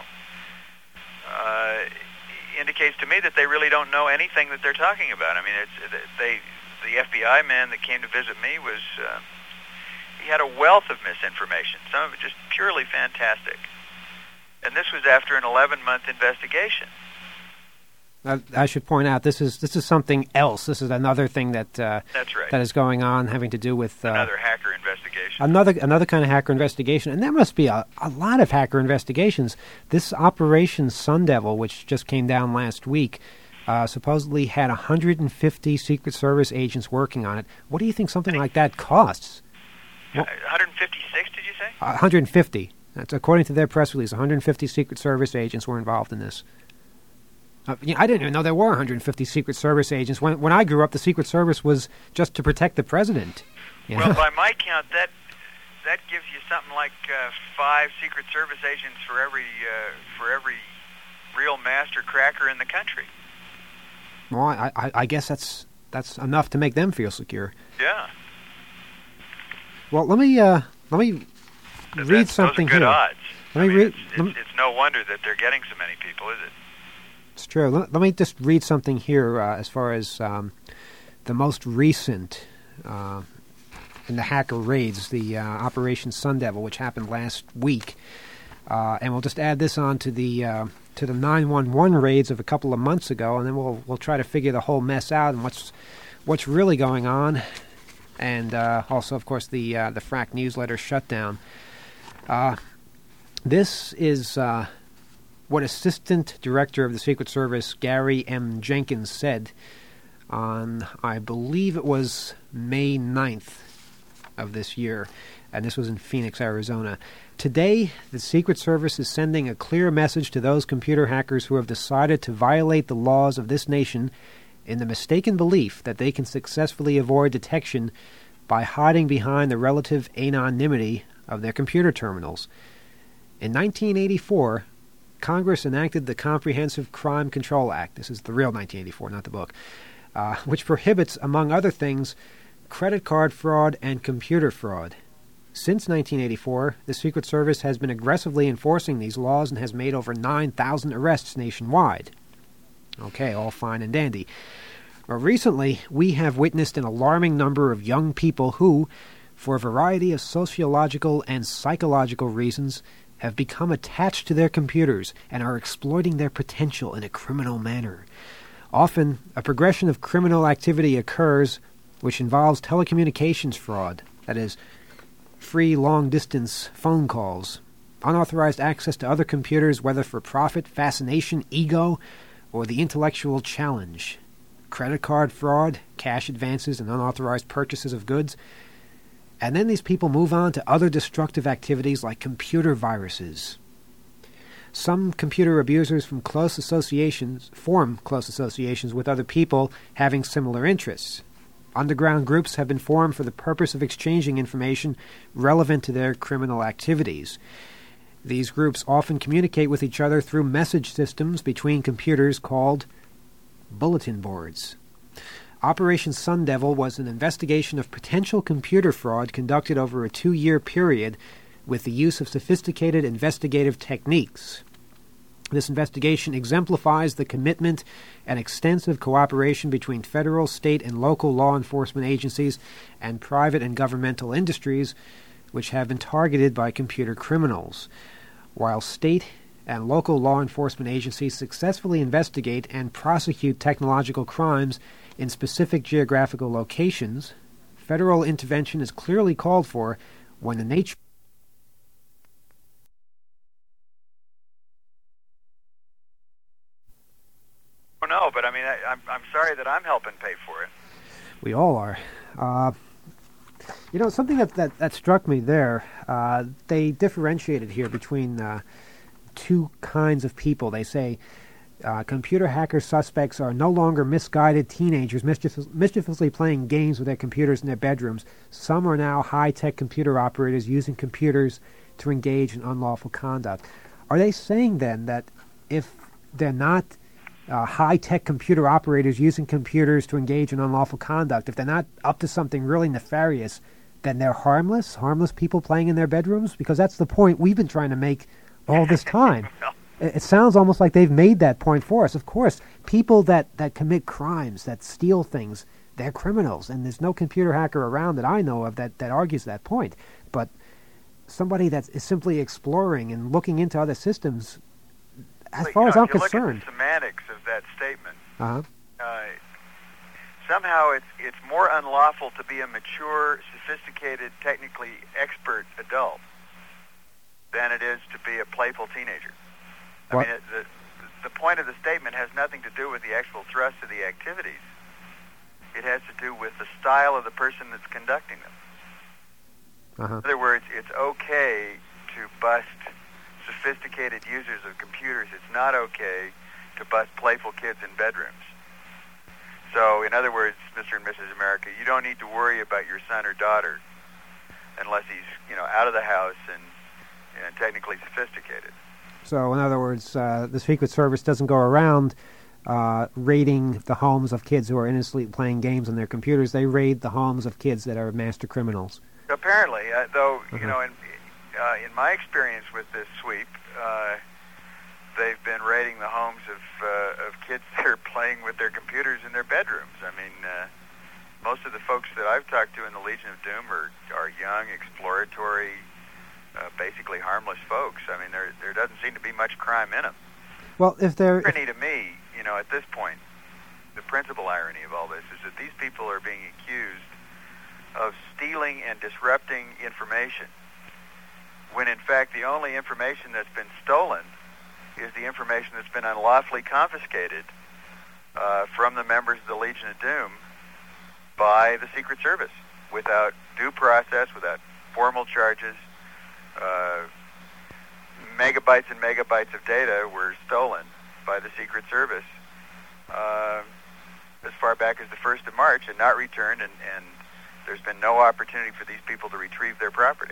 indicates to me that they really don't know anything that they're talking about. I mean, the FBI man that came to visit me was, he had a wealth of misinformation, some of it just purely fantastic. And this was after an 11-month investigation. I should point out this is something else. This is another thing that that's right. that is going on, having to do with another hacker investigation. Another kind of hacker investigation, and there must be a lot of hacker investigations. This Operation Sun Devil, which just came down last week, supposedly had 150 Secret Service agents working on it. What do you think something like that costs? 156, did you say? 150. That's according to their press release. 150 Secret Service agents were involved in this. I didn't even know there were 150 Secret Service agents. When I grew up, the Secret Service was just to protect the president. You know? Well, by my count, that gives you something like 5 Secret Service agents for every real master cracker in the country. Well, I guess that's enough to make them feel secure. Yeah. Well, let me read something those are good here. Odds. It's no wonder that they're getting so many people, is it? It's true. Let me just read something here as far as the most recent in the hacker raids, the Operation Sun Devil, which happened last week, and we'll just add this on to the 911 raids of a couple of months ago, and then we'll try to figure the whole mess out and what's really going on, and also, of course, the FRAC newsletter shutdown. This is what Assistant Director of the Secret Service Gary M. Jenkins said on, I believe it was May 9th of this year, and this was in Phoenix, Arizona. Today, the Secret Service is sending a clear message to those computer hackers who have decided to violate the laws of this nation in the mistaken belief that they can successfully avoid detection by hiding behind the relative anonymity of their computer terminals. In 1984, Congress enacted the Comprehensive Crime Control Act. This is the real 1984, not the book, which prohibits, among other things, credit card fraud and computer fraud. Since 1984, the Secret Service has been aggressively enforcing these laws and has made over 9,000 arrests nationwide. Okay, all fine and dandy. Well, recently, we have witnessed an alarming number of young people who, for a variety of sociological and psychological reasons, have become attached to their computers and are exploiting their potential in a criminal manner. Often, a progression of criminal activity occurs which involves telecommunications fraud, that is, free long-distance phone calls, unauthorized access to other computers, whether for profit, fascination, ego, or the intellectual challenge, credit card fraud, cash advances, and unauthorized purchases of goods. And then these people move on to other destructive activities like computer viruses. Some computer abusers form close associations with other people having similar interests. Underground groups have been formed for the purpose of exchanging information relevant to their criminal activities. These groups often communicate with each other through message systems between computers called bulletin boards. Operation Sun Devil was an investigation of potential computer fraud conducted over a 2-year period with the use of sophisticated investigative techniques. This investigation exemplifies the commitment and extensive cooperation between federal, state, and local law enforcement agencies and private and governmental industries which have been targeted by computer criminals. While state and local law enforcement agencies successfully investigate and prosecute technological crimes in specific geographical locations, federal intervention is clearly called for when the nature No, but I mean, I'm sorry that I'm helping pay for it. We all are. Something that struck me there, they differentiated here between two kinds of people. They say computer hacker suspects are no longer misguided teenagers mischievously playing games with their computers in their bedrooms. Some are now high-tech computer operators using computers to engage in unlawful conduct. Are they saying then that if they're not high-tech computer operators using computers to engage in unlawful conduct, if they're not up to something really nefarious, then they're harmless people playing in their bedrooms? Because that's the point we've been trying to make all this time. It sounds almost like they've made that point for us. Of course, people that commit crimes, that steal things, they're criminals, and there's no computer hacker around that I know of that argues that point. But somebody that is simply exploring and looking into other systems, as far as I'm concerned. Look at the semantics of that statement. somehow it's more unlawful to be a mature, sophisticated, technically expert adult than it is to be a playful teenager. What? I mean, the point of the statement has nothing to do with the actual thrust of the activities. It has to do with the style of the person that's conducting them. Uh-huh. In other words, it's okay to bust sophisticated users of computers. It's not okay to bust playful kids in bedrooms. So, in other words, Mr. and Mrs. America, you don't need to worry about your son or daughter unless he's, out of the house and technically sophisticated. So, in other words, the Secret Service doesn't go around raiding the homes of kids who are innocently playing games on their computers. They raid the homes of kids that are master criminals. Apparently, though, Uh-huh. In my experience with this sweep, they've been raiding the homes of kids that are playing with their computers in their bedrooms. I mean, most of the folks that I've talked to in the Legion of Doom are young, exploratory, basically harmless folks. I mean, there doesn't seem to be much crime in them. Well, if they're... Irony to me, at this point, the principal irony of all this is that these people are being accused of stealing and disrupting information, when in fact the only information that's been stolen is the information that's been unlawfully confiscated from the members of the Legion of Doom by the Secret Service without due process, without formal charges. Megabytes and megabytes of data were stolen by the Secret Service as far back as the 1st of March and not returned, and there's been no opportunity for these people to retrieve their property.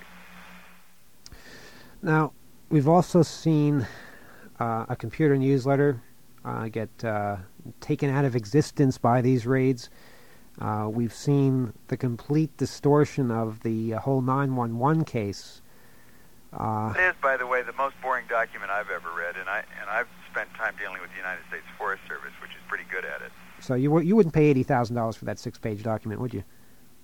Now, we've also seen a computer newsletter get taken out of existence by these raids. We've seen the complete distortion of the whole 911 case. It is, by the way, the most boring document I've ever read, and I've spent time dealing with the United States Forest Service, which is pretty good at it. So you wouldn't pay $80,000 for that 6-page document, would you?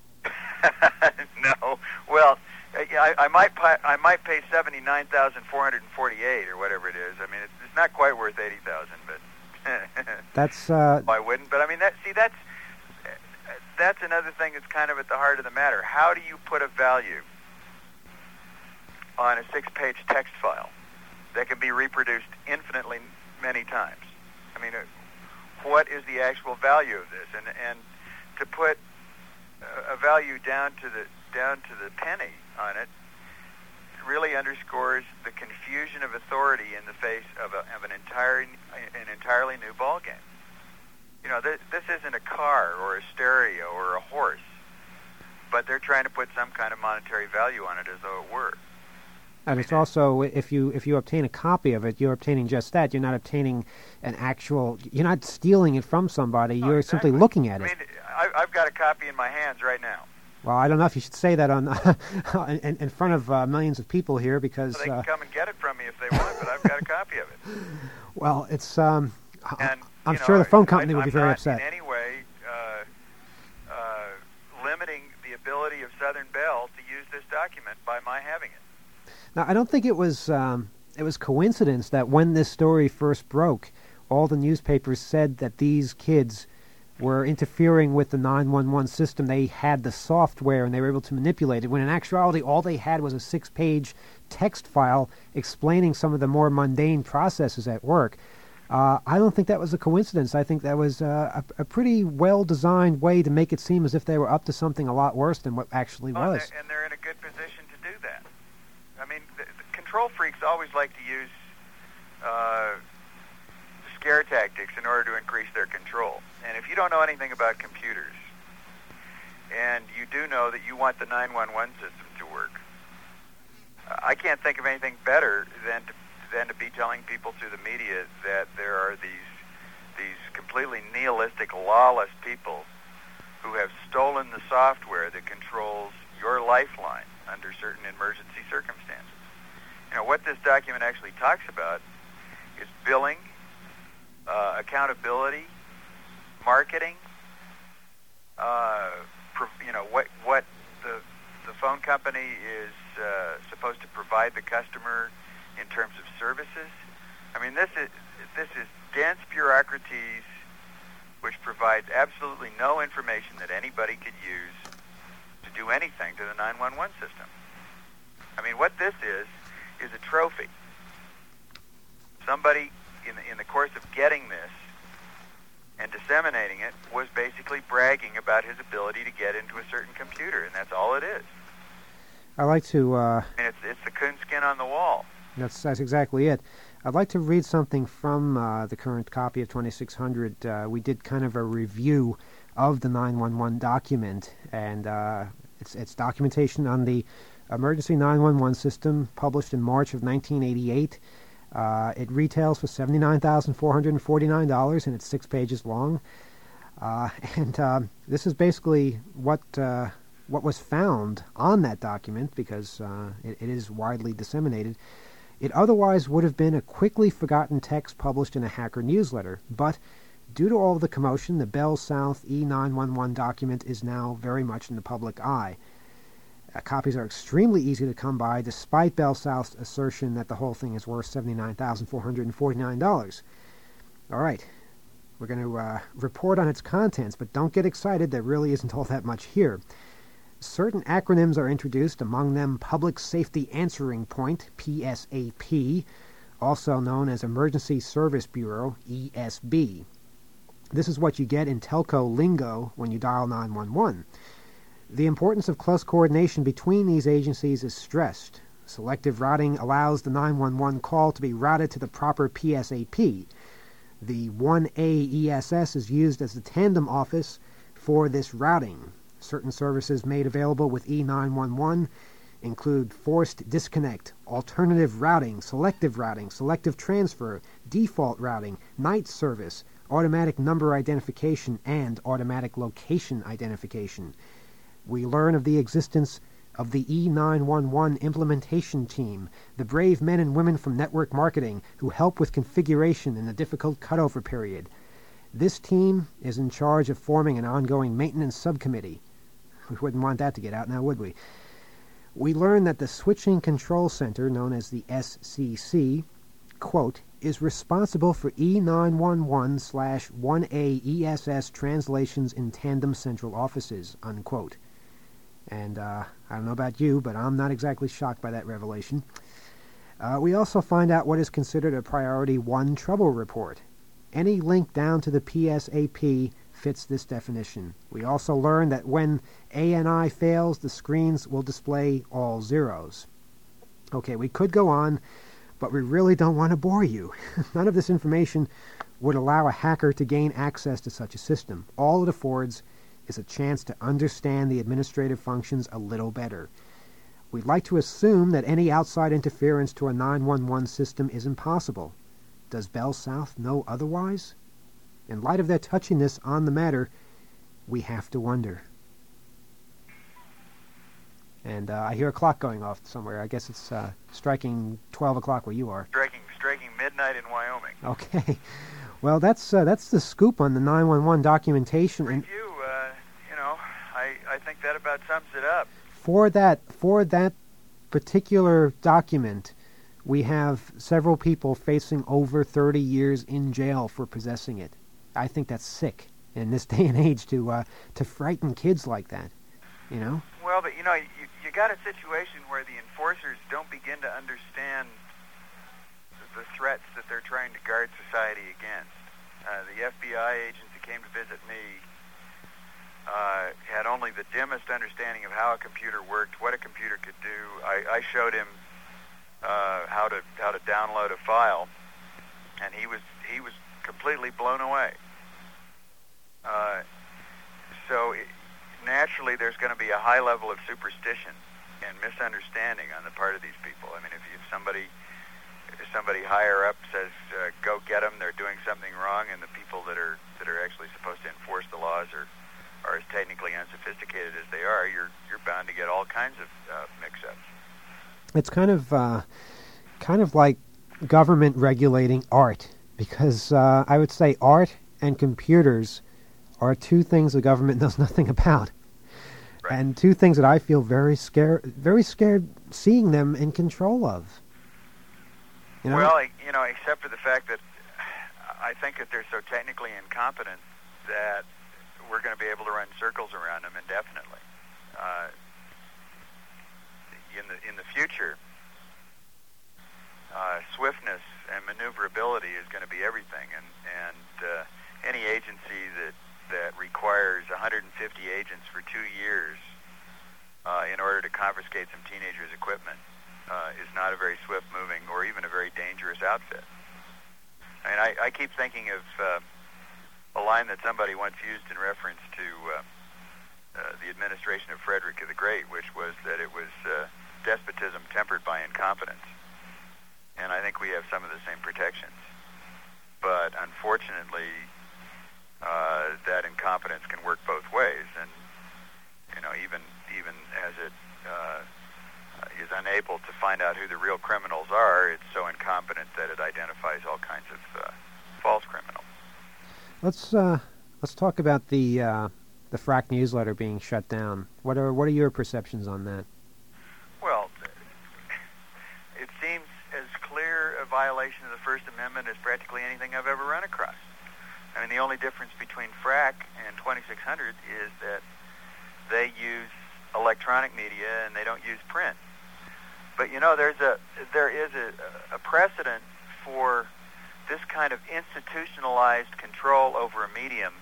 No. Well, I might pay $79,448 or whatever it is. I mean, it's not quite worth $80,000, but that's I wouldn't. But I mean, that's another thing that's kind of at the heart of the matter. How do you put a value on a 6-page text file that can be reproduced infinitely many times? I mean, what is the actual value of this? And to put a value down to the penny on it really underscores the confusion of authority in the face of an entirely new ballgame. This isn't a car or a stereo or a horse, but they're trying to put some kind of monetary value on it as though it were. And it's also, if you obtain a copy of it, you're obtaining just that. You're not obtaining an actual... You're not stealing it from somebody. You're exactly. simply looking at it. I mean, I've got a copy in my hands right now. Well, I don't know if you should say that on in front of millions of people here, because... Well, they can come and get it from me if they want, but I've got a copy of it. Well, it's... And, I'm sure the phone company would be very upset. I'm not in any way limiting the ability of Southern Bell to use this document by my having it. Now, I don't think it was coincidence that when this story first broke, all the newspapers said that these kids were interfering with the 911 system. They had the software and they were able to manipulate it, when in actuality all they had was a 6-page text file explaining some of the more mundane processes at work. I don't think that was a coincidence. I think that was a pretty well-designed way to make it seem as if they were up to something a lot worse than what actually was. And they're in a good position to do that. I mean, the control freaks always like to use scare tactics in order to increase their control. And if you don't know anything about computers, and you do know that you want the 911 system to work, I can't think of anything better than to be telling people through the media that there are these completely nihilistic, lawless people who have stolen the software that controls your lifeline under certain emergency circumstances. What this document actually talks about is billing, accountability, marketing, what the phone company is supposed to provide the customer in terms of services. I mean, this is dense bureaucracies which provides absolutely no information that anybody could use to do anything to the 911 system. I mean, what this is a trophy. Somebody, in the course of getting this and disseminating it, was basically bragging about his ability to get into a certain computer, and that's all it is. I like to... I mean, it's the coonskin on the wall. That's exactly it. I'd like to read something from the current copy of 2600. We did kind of a review of the 911 document, and it's documentation on the emergency 911 system published in March of 1988. It retails for $79,449, and it's 6 pages long. And this is basically what was found on that document, because it is widely disseminated. It otherwise would have been a quickly forgotten text published in a hacker newsletter, but due to all the commotion, the Bell South E911 document is now very much in the public eye. Copies are extremely easy to come by, despite Bell South's assertion that the whole thing is worth $79,449. All right, we're going to report on its contents, but don't get excited. There really isn't all that much here. Certain acronyms are introduced, among them Public Safety Answering Point, PSAP, also known as Emergency Service Bureau, ESB. This is what you get in telco lingo when you dial 911. The importance of close coordination between these agencies is stressed. Selective routing allows the 911 call to be routed to the proper PSAP. The 1A ESS is used as the tandem office for this routing. Certain services made available with E911 include forced disconnect, alternative routing, selective transfer, default routing, night service, automatic number identification, and automatic location identification. We learn of the existence of the E911 implementation team, the brave men and women from network marketing who help with configuration in the difficult cutover period. This team is in charge of forming an ongoing maintenance subcommittee. We wouldn't want that to get out now, would we? We learn that the Switching Control Center, known as the SCC, quote, is responsible for E911/1A ESS translations in tandem central offices, unquote. And I don't know about you, but I'm not exactly shocked by that revelation. We also find out what is considered a Priority 1 trouble report. Any link down to the PSAP fits this definition. We also learn that when ANI fails, the screens will display all zeros. Okay, we could go on, but we really don't want to bore you. None of this information would allow a hacker to gain access to such a system. All it affords is a chance to understand the administrative functions a little better. We'd like to assume that any outside interference to a 911 system is impossible. Does Bell South know otherwise? In light of their touchiness on the matter, we have to wonder. And I hear a clock going off somewhere. I guess it's striking 12 o'clock where you are. Striking midnight in Wyoming. Okay. Well, that's the scoop on the 911 documentation. Review, I think that about sums it up. For that particular document, we have several people facing over 30 years in jail for possessing it. I think that's sick in this day and age to frighten kids like that, you know? Well, but, you got a situation where the enforcers don't begin to understand the threats that they're trying to guard society against. The FBI agent that came to visit me had only the dimmest understanding of how a computer worked, what a computer could do. I showed him how to download a file, and he was completely blown away. Naturally, there's going to be a high level of superstition and misunderstanding on the part of these people. I mean, if somebody higher up says go get them, they're doing something wrong, and the people that are actually supposed to enforce the laws are as technically unsophisticated as they are, you're bound to get all kinds of mix-ups. It's kind of like government regulating art, because I would say art and computers are two things the government knows nothing about, right. And two things that I feel very scared seeing them in control of. Well, except for the fact that I think that they're so technically incompetent that we're going to be able to run circles around them indefinitely. In the future, swiftness and maneuverability is going to be everything, and any agency that requires 150 agents for 2 years in order to confiscate some teenagers' equipment is not a very swift-moving or even a very dangerous outfit. I mean, I keep thinking of a line that somebody once used in reference to the administration of Frederick the Great, which was that it was despotism tempered by incompetence. And I think we have some of the same protections. But unfortunately, that incompetence can work both ways. And, you know, even as it is unable to find out who the real criminals are, it's so incompetent that it identifies all kinds of false criminals. Let's talk about the FRAC newsletter being shut down. What are your perceptions on that? Well, it seems as clear a violation of the First Amendment as practically anything I've ever run across. I mean, the only difference between FRAC and 2600 is that they use electronic media and they don't use print. But you know, there is a precedent for this kind of institutionalized control over a medium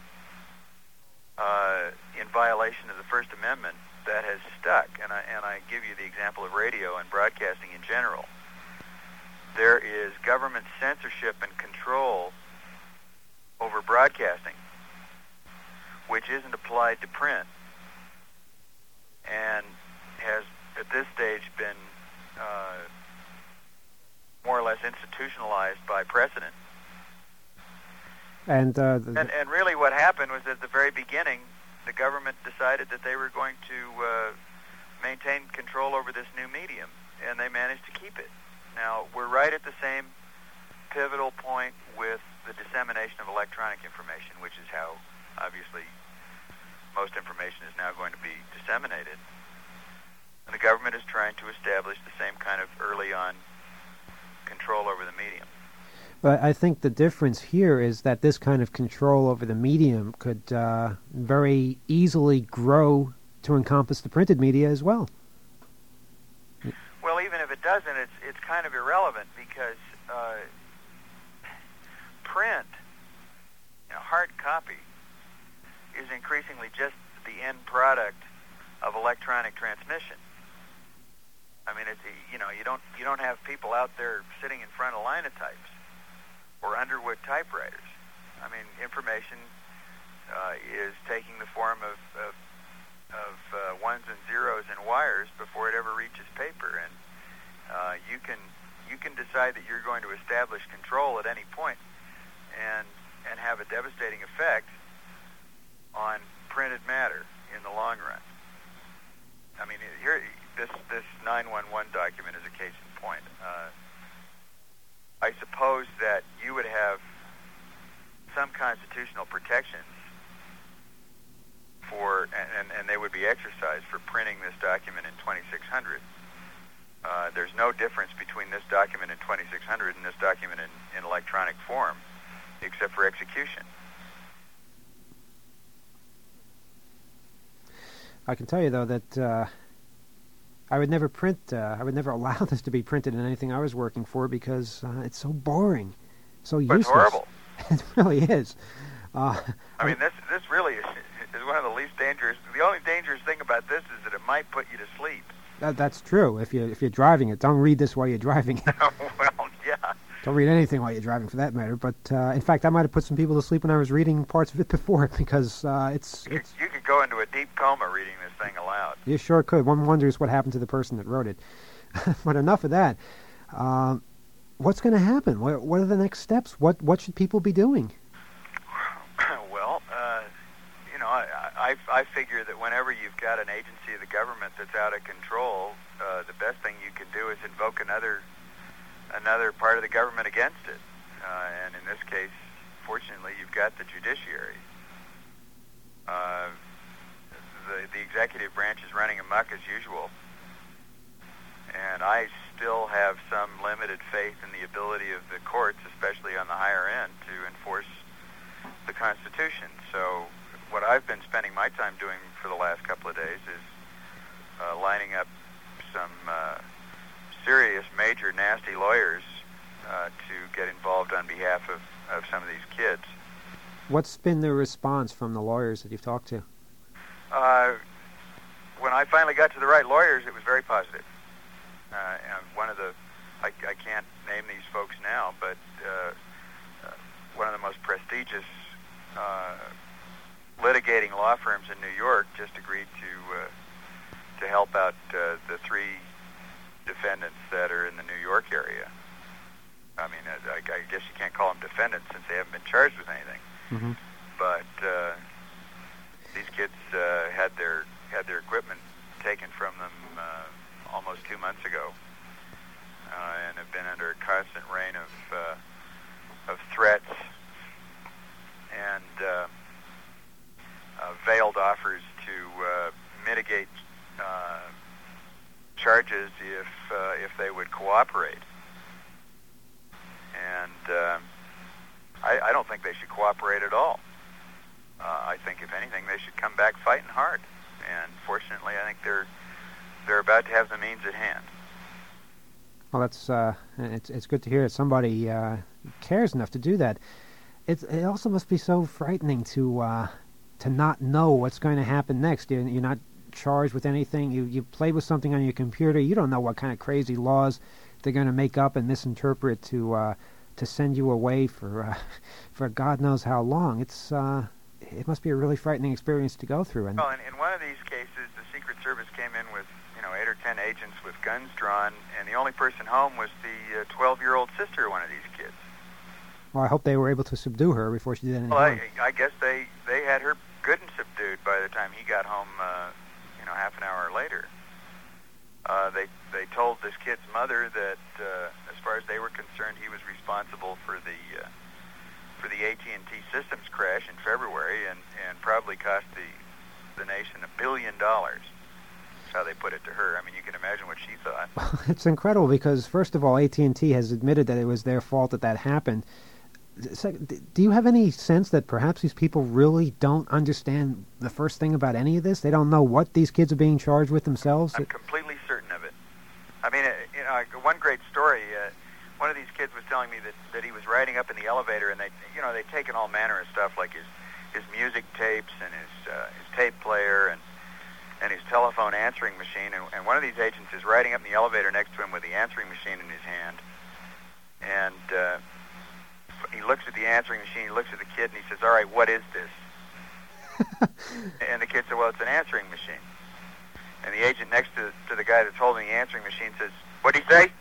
in violation of the First Amendment that has stuck. And I give you the example of radio and broadcasting in general. There is government censorship and control over broadcasting, which isn't applied to print, and has at this stage been more or less institutionalized by precedent. And really what happened was at the very beginning, the government decided that they were going to maintain control over this new medium, and they managed to keep it. Now, we're right at the same pivotal point with the dissemination of electronic information, which is how, obviously, most information is now going to be disseminated. And the government is trying to establish the same kind of early-on control over the medium. But I think the difference here is that this kind of control over the medium could very easily grow to encompass the printed media as well. Well, even if it doesn't, it's kind of irrelevant because print, hard copy, is increasingly just the end product of electronic transmission. I mean, it's, you don't have people out there sitting in front of linotypes or Underwood typewriters. I mean, information is taking the form of ones and zeros and wires before it ever reaches paper, and you can decide that you're going to establish control at any point and have a devastating effect on printed matter in the long run. I mean, here, this 911 document is a case in point. I suppose that you would have some constitutional protections for, and they would be exercised for printing this document in 2600. There's no difference between this document in 2600 and this document in electronic form, except for execution. I can tell you, though, that I would never allow this to be printed in anything I was working for because it's so boring, so useless. It's horrible. It really is. I mean, this really is one of the least dangerous. The only dangerous thing about this is that it might put you to sleep. That's true. If you're driving it, don't read this while you're driving it. Well, yeah. Don't read anything while you're driving, for that matter. But in fact, I might have put some people to sleep when I was reading parts of it before, because you could go into a deep coma reading this thing aloud. You sure could. One wonders what happened to the person that wrote it. But enough of that. What's going to happen? What are the next steps? What should people be doing? Well, I figure that whenever you've got an agency of the government that's out of control, the best thing you can do is invoke another part of the government against it. And in this case, fortunately, you've got the judiciary. The executive branch is running amok as usual. And I still have some limited faith in the ability of the courts, especially on the higher end, to enforce the Constitution. So what I've been spending my time doing for the last couple of days is lining up some serious, major, nasty lawyers to get involved on behalf of some of these kids. What's been the response from the lawyers that you've talked to? When I finally got to the right lawyers, it was very positive. And one of the, I can't name these folks now, but one of the most prestigious litigating law firms in New York just agreed to help out the three defendants that are in the New York area. I mean, I guess you can't call them defendants since they haven't been charged with anything. Mm-hmm. But these kids had their equipment taken from them almost 2 months ago, and have been under a constant rain of threats and veiled offers to mitigate charges if they would cooperate. And I don't think they should cooperate at all. I think, if anything, they should come back fighting hard. And fortunately, I think they're about to have the means at hand. Well, that's it's good to hear that somebody cares enough to do that. It also must be so frightening to not know what's going to happen next. You're not charged with anything. You play with something on your computer. You don't know what kind of crazy laws they're going to make up and misinterpret to send you away for God knows how long. It must be a really frightening experience to go through. Well, in one of these cases, the Secret Service came in with 8 or 10 agents with guns drawn, and the only person home was the 12-year-old sister of one of these kids. Well, I hope they were able to subdue her before she did anything. Well, I guess they had her good and subdued by the time he got home, half an hour later. They told this kid's mother that, as far as they were concerned, he was responsible for the AT&T systems crash in February, and probably cost the nation $1 billion. That's how they put it to her. I mean, you can imagine what she thought. It's incredible because, first of all, AT&T has admitted that it was their fault that happened. Do you have any sense that perhaps these people really don't understand the first thing about any of this? They don't know what these kids are being charged with themselves? I'm completely certain of it. I mean, one great story, one of these kids was telling me that he was riding up in the elevator, and they'd taken all manner of stuff like his music tapes and his tape player and his telephone answering machine, and one of these agents is riding up in the elevator next to him with the answering machine in his hand, and he looks at the answering machine, he looks at the kid, and he says, "All right, what is this?" And the kid said, "Well, it's an answering machine." And the agent next to the guy that's holding the answering machine says, "What'd he say?"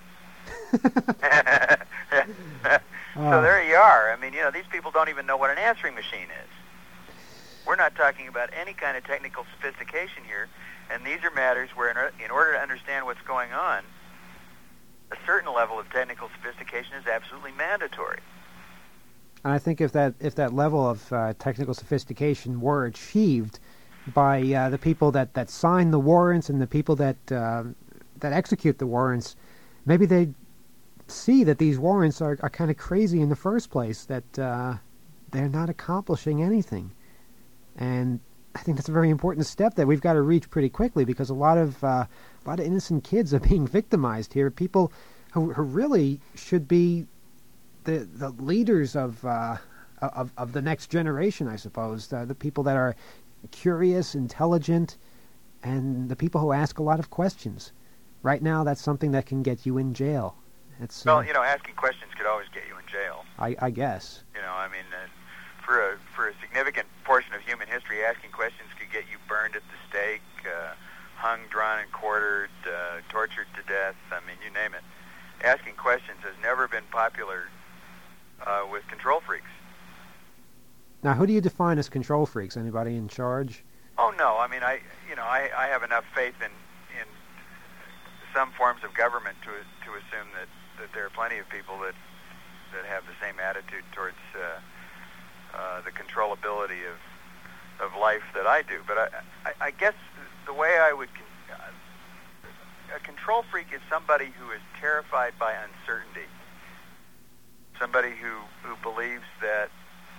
So there you are. I mean, these people don't even know what an answering machine is. We're not talking about any kind of technical sophistication here, and these are matters where, in order to understand what's going on, a certain level of technical sophistication is absolutely mandatory. And I think if that level of technical sophistication were achieved by the people that sign the warrants and the people that execute the warrants, maybe they'd see that these warrants are kind of crazy in the first place, that they're not accomplishing anything. And I think that's a very important step that we've got to reach pretty quickly, because a lot of innocent kids are being victimized here. People who really should be the leaders of the next generation, I suppose. The people that are curious, intelligent, and the people who ask a lot of questions. Right now, that's something that can get you in jail. Well, asking questions could always get you in jail. I guess. For a significant portion of human history, asking questions could get you burned at the stake, hung, drawn, and quartered, tortured to death. I mean, you name it. Asking questions has never been popular with control freaks. Now, who do you define as control freaks? Anybody in charge? Oh no, I mean, I have enough faith in some forms of government to assume that there are plenty of people that have the same attitude towards the controllability of life that I do. But I guess the way I would a control freak is somebody who is terrified by uncertainty. Somebody who believes that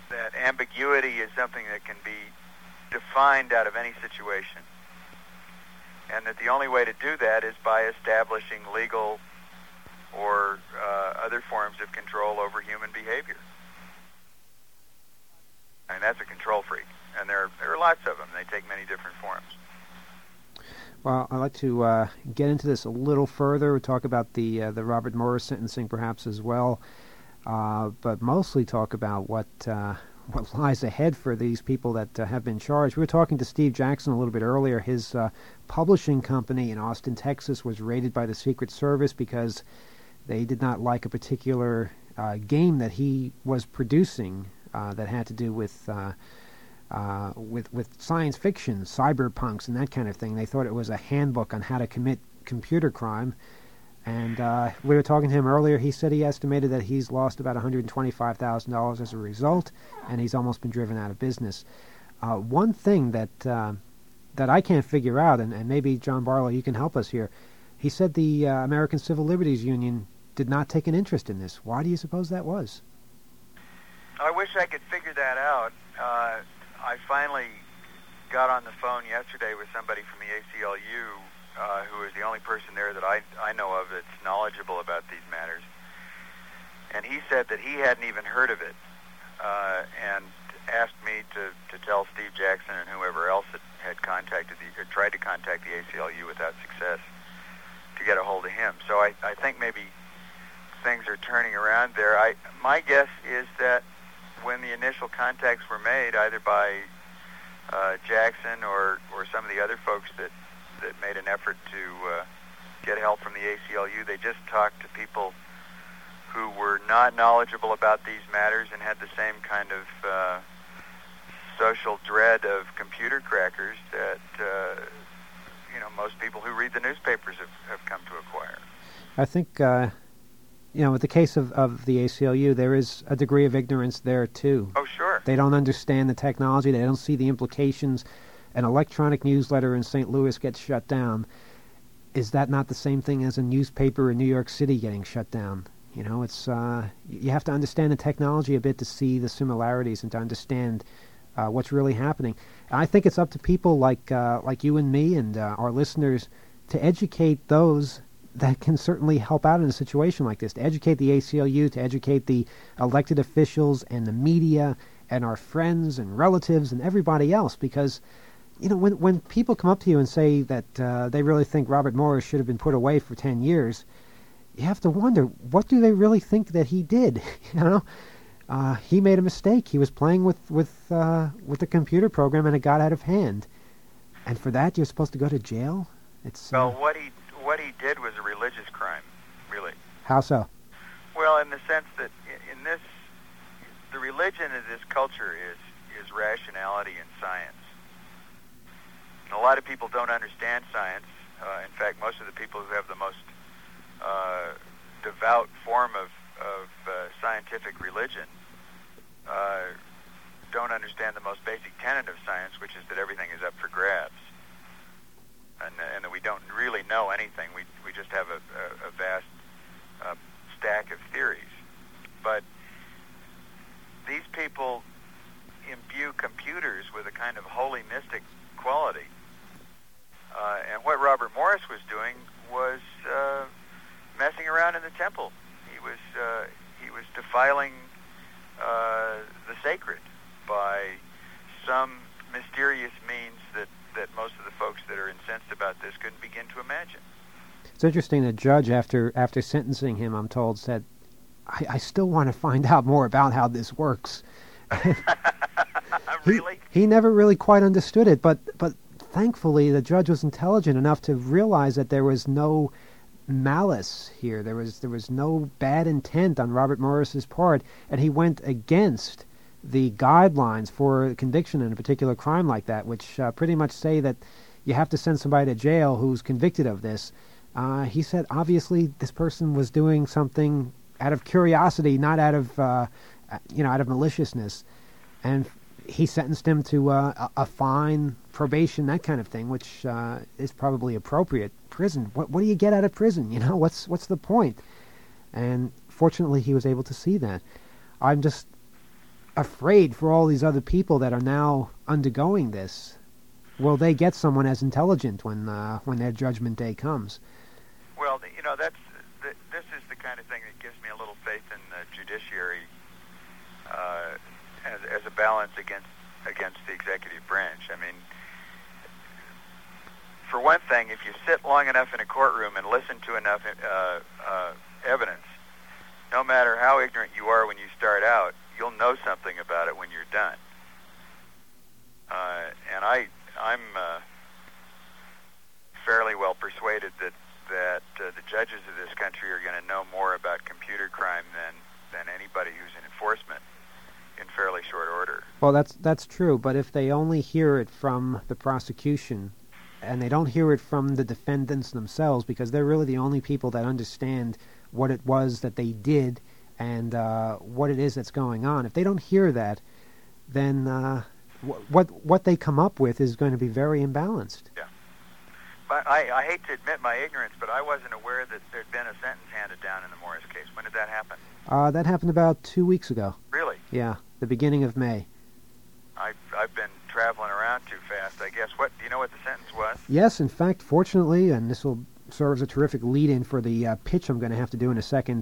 that ambiguity is something that can be defined out of any situation, and that the only way to do that is by establishing legal or other forms of control over human behavior. And that's a control freak, and there are lots of them. They take many different forms. Well, I'd like to get into this a little further. We'll talk about the Robert Morris sentencing perhaps as well, but mostly talk about what lies ahead for these people that have been charged. We were talking to Steve Jackson a little bit earlier. His publishing company in Austin, Texas was raided by the Secret Service because they did not like a particular game that he was producing that had to do with science fiction, cyberpunks, and that kind of thing. They thought it was a handbook on how to commit computer crime. And we were talking to him earlier. He said he estimated that he's lost about $125,000 as a result, and he's almost been driven out of business. One thing that I can't figure out, and maybe John Barlow, you can help us here. He said the American Civil Liberties Union did not take an interest in this. Why do you suppose that was? I wish I could figure that out. I finally got on the phone yesterday with somebody from the ACLU who is the only person there that I know of that's knowledgeable about these matters. And he said that he hadn't even heard of it, and asked me to tell Steve Jackson and whoever else that had tried to contact the ACLU without success to get a hold of him. So I think maybe things are turning around there. My guess is that when the initial contacts were made, either by Jackson or some of the other folks that made an effort to get help from the ACLU, they just talked to people who were not knowledgeable about these matters and had the same kind of social dread of computer crackers that most people who read the newspapers have come to acquire. I think with the case of the ACLU, there is a degree of ignorance there too. Oh, sure. They don't understand the technology. They don't see the implications. An electronic newsletter in St. Louis gets shut down. Is that not the same thing as a newspaper in New York City getting shut down? It's you have to understand the technology a bit to see the similarities and to understand what's really happening. And I think it's up to people like you and me and our listeners to educate those that can certainly help out in a situation like this, to educate the ACLU, to educate the elected officials and the media and our friends and relatives and everybody else, because when people come up to you and say that they really think Robert Morris should have been put away for 10 years, you have to wonder, what do they really think that he did? He made a mistake. He was playing with a computer program and it got out of hand. And for that, you're supposed to go to jail? Well, what he did was a religious crime, really. How so? Well, in the sense that in this, the religion of this culture is rationality and science. And a lot of people don't understand science. In fact, most of the people who have the most devout form of scientific religion don't understand the most basic tenet of science, which is that everything is up for grabs. And that we don't really know anything. We just have a vast stack of theories. But these people imbue computers with a kind of holy mystic quality. And what Robert Morris was doing was messing around in the temple. He was defiling the sacred by some mysterious means that most of the folks that are incensed about this couldn't begin to imagine. It's interesting, the judge, after sentencing him, I'm told, said, I still want to find out more about how this works. Really? He never really quite understood it, but thankfully the judge was intelligent enough to realize that there was no malice here. There was no bad intent on Robert Morris's part, and he went against the guidelines for conviction in a particular crime like that, which pretty much say that you have to send somebody to jail who's convicted of this. He said, obviously, this person was doing something out of curiosity, not out of out of maliciousness, and he sentenced him to a fine, probation, that kind of thing, which is probably appropriate. Prison. What do you get out of prison? What's the point? And fortunately, he was able to see that. afraid for all these other people that are now undergoing this. Will they get someone as intelligent when their judgment day comes? Well, this is the kind of thing that gives me a little faith in the judiciary as a balance against the executive branch. I mean, for one thing, if you sit long enough in a courtroom and listen to enough evidence, no matter how ignorant you are when you start out, you'll know something about it when you're done. And I'm fairly well persuaded that the judges of this country are going to know more about computer crime than anybody who's in enforcement in fairly short order. Well, that's true, but if they only hear it from the prosecution and they don't hear it from the defendants themselves, because they're really the only people that understand what it was that they did and what it is that's going on. If they don't hear that, then what they come up with is going to be very imbalanced. Yeah. But I hate to admit my ignorance, but I wasn't aware that there'd been a sentence handed down in the Morris case. When did that happen? That happened about 2 weeks ago. Really? Yeah, the beginning of May. I've been traveling around too fast, I guess. Do you know what the sentence was? Yes, in fact, fortunately, and this will serve as a terrific lead-in for the pitch I'm going to have to do in a second,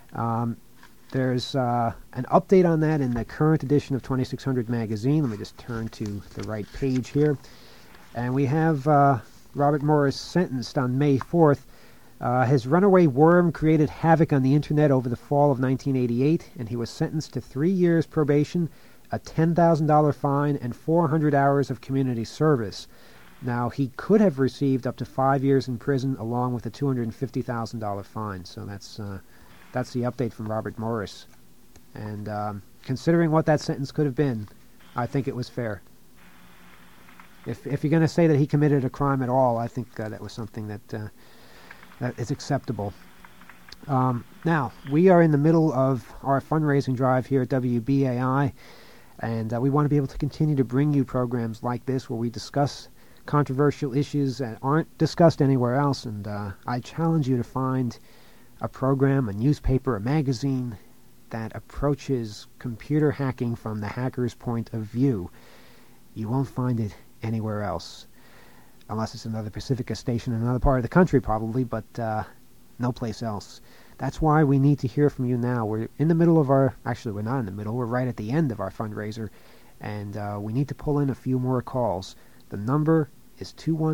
there's an update on that in the current edition of 2600 magazine. Let me just turn to the right page here. And we have Robert Morris sentenced on May 4th. His runaway worm created havoc on the Internet over the fall of 1988, and he was sentenced to 3 years probation, a $10,000 fine, and 400 hours of community service. Now, he could have received up to 5 years in prison along with a $250,000 fine. So that's the update from Robert Morris. And considering what that sentence could have been, I think it was fair. If you're going to say that he committed a crime at all, I think that was something that is acceptable. Now, we are in the middle of our fundraising drive here at WBAI, and we want to be able to continue to bring you programs like this where we discuss controversial issues that aren't discussed anywhere else. And I challenge you to find a program, a newspaper, a magazine that approaches computer hacking from the hacker's point of view. You won't find it anywhere else, unless it's another Pacifica station in another part of the country probably, but no place else. That's why we need to hear from you now. We're in the middle of actually we're not in the middle, we're right at the end of our fundraiser, and we need to pull in a few more calls. The number is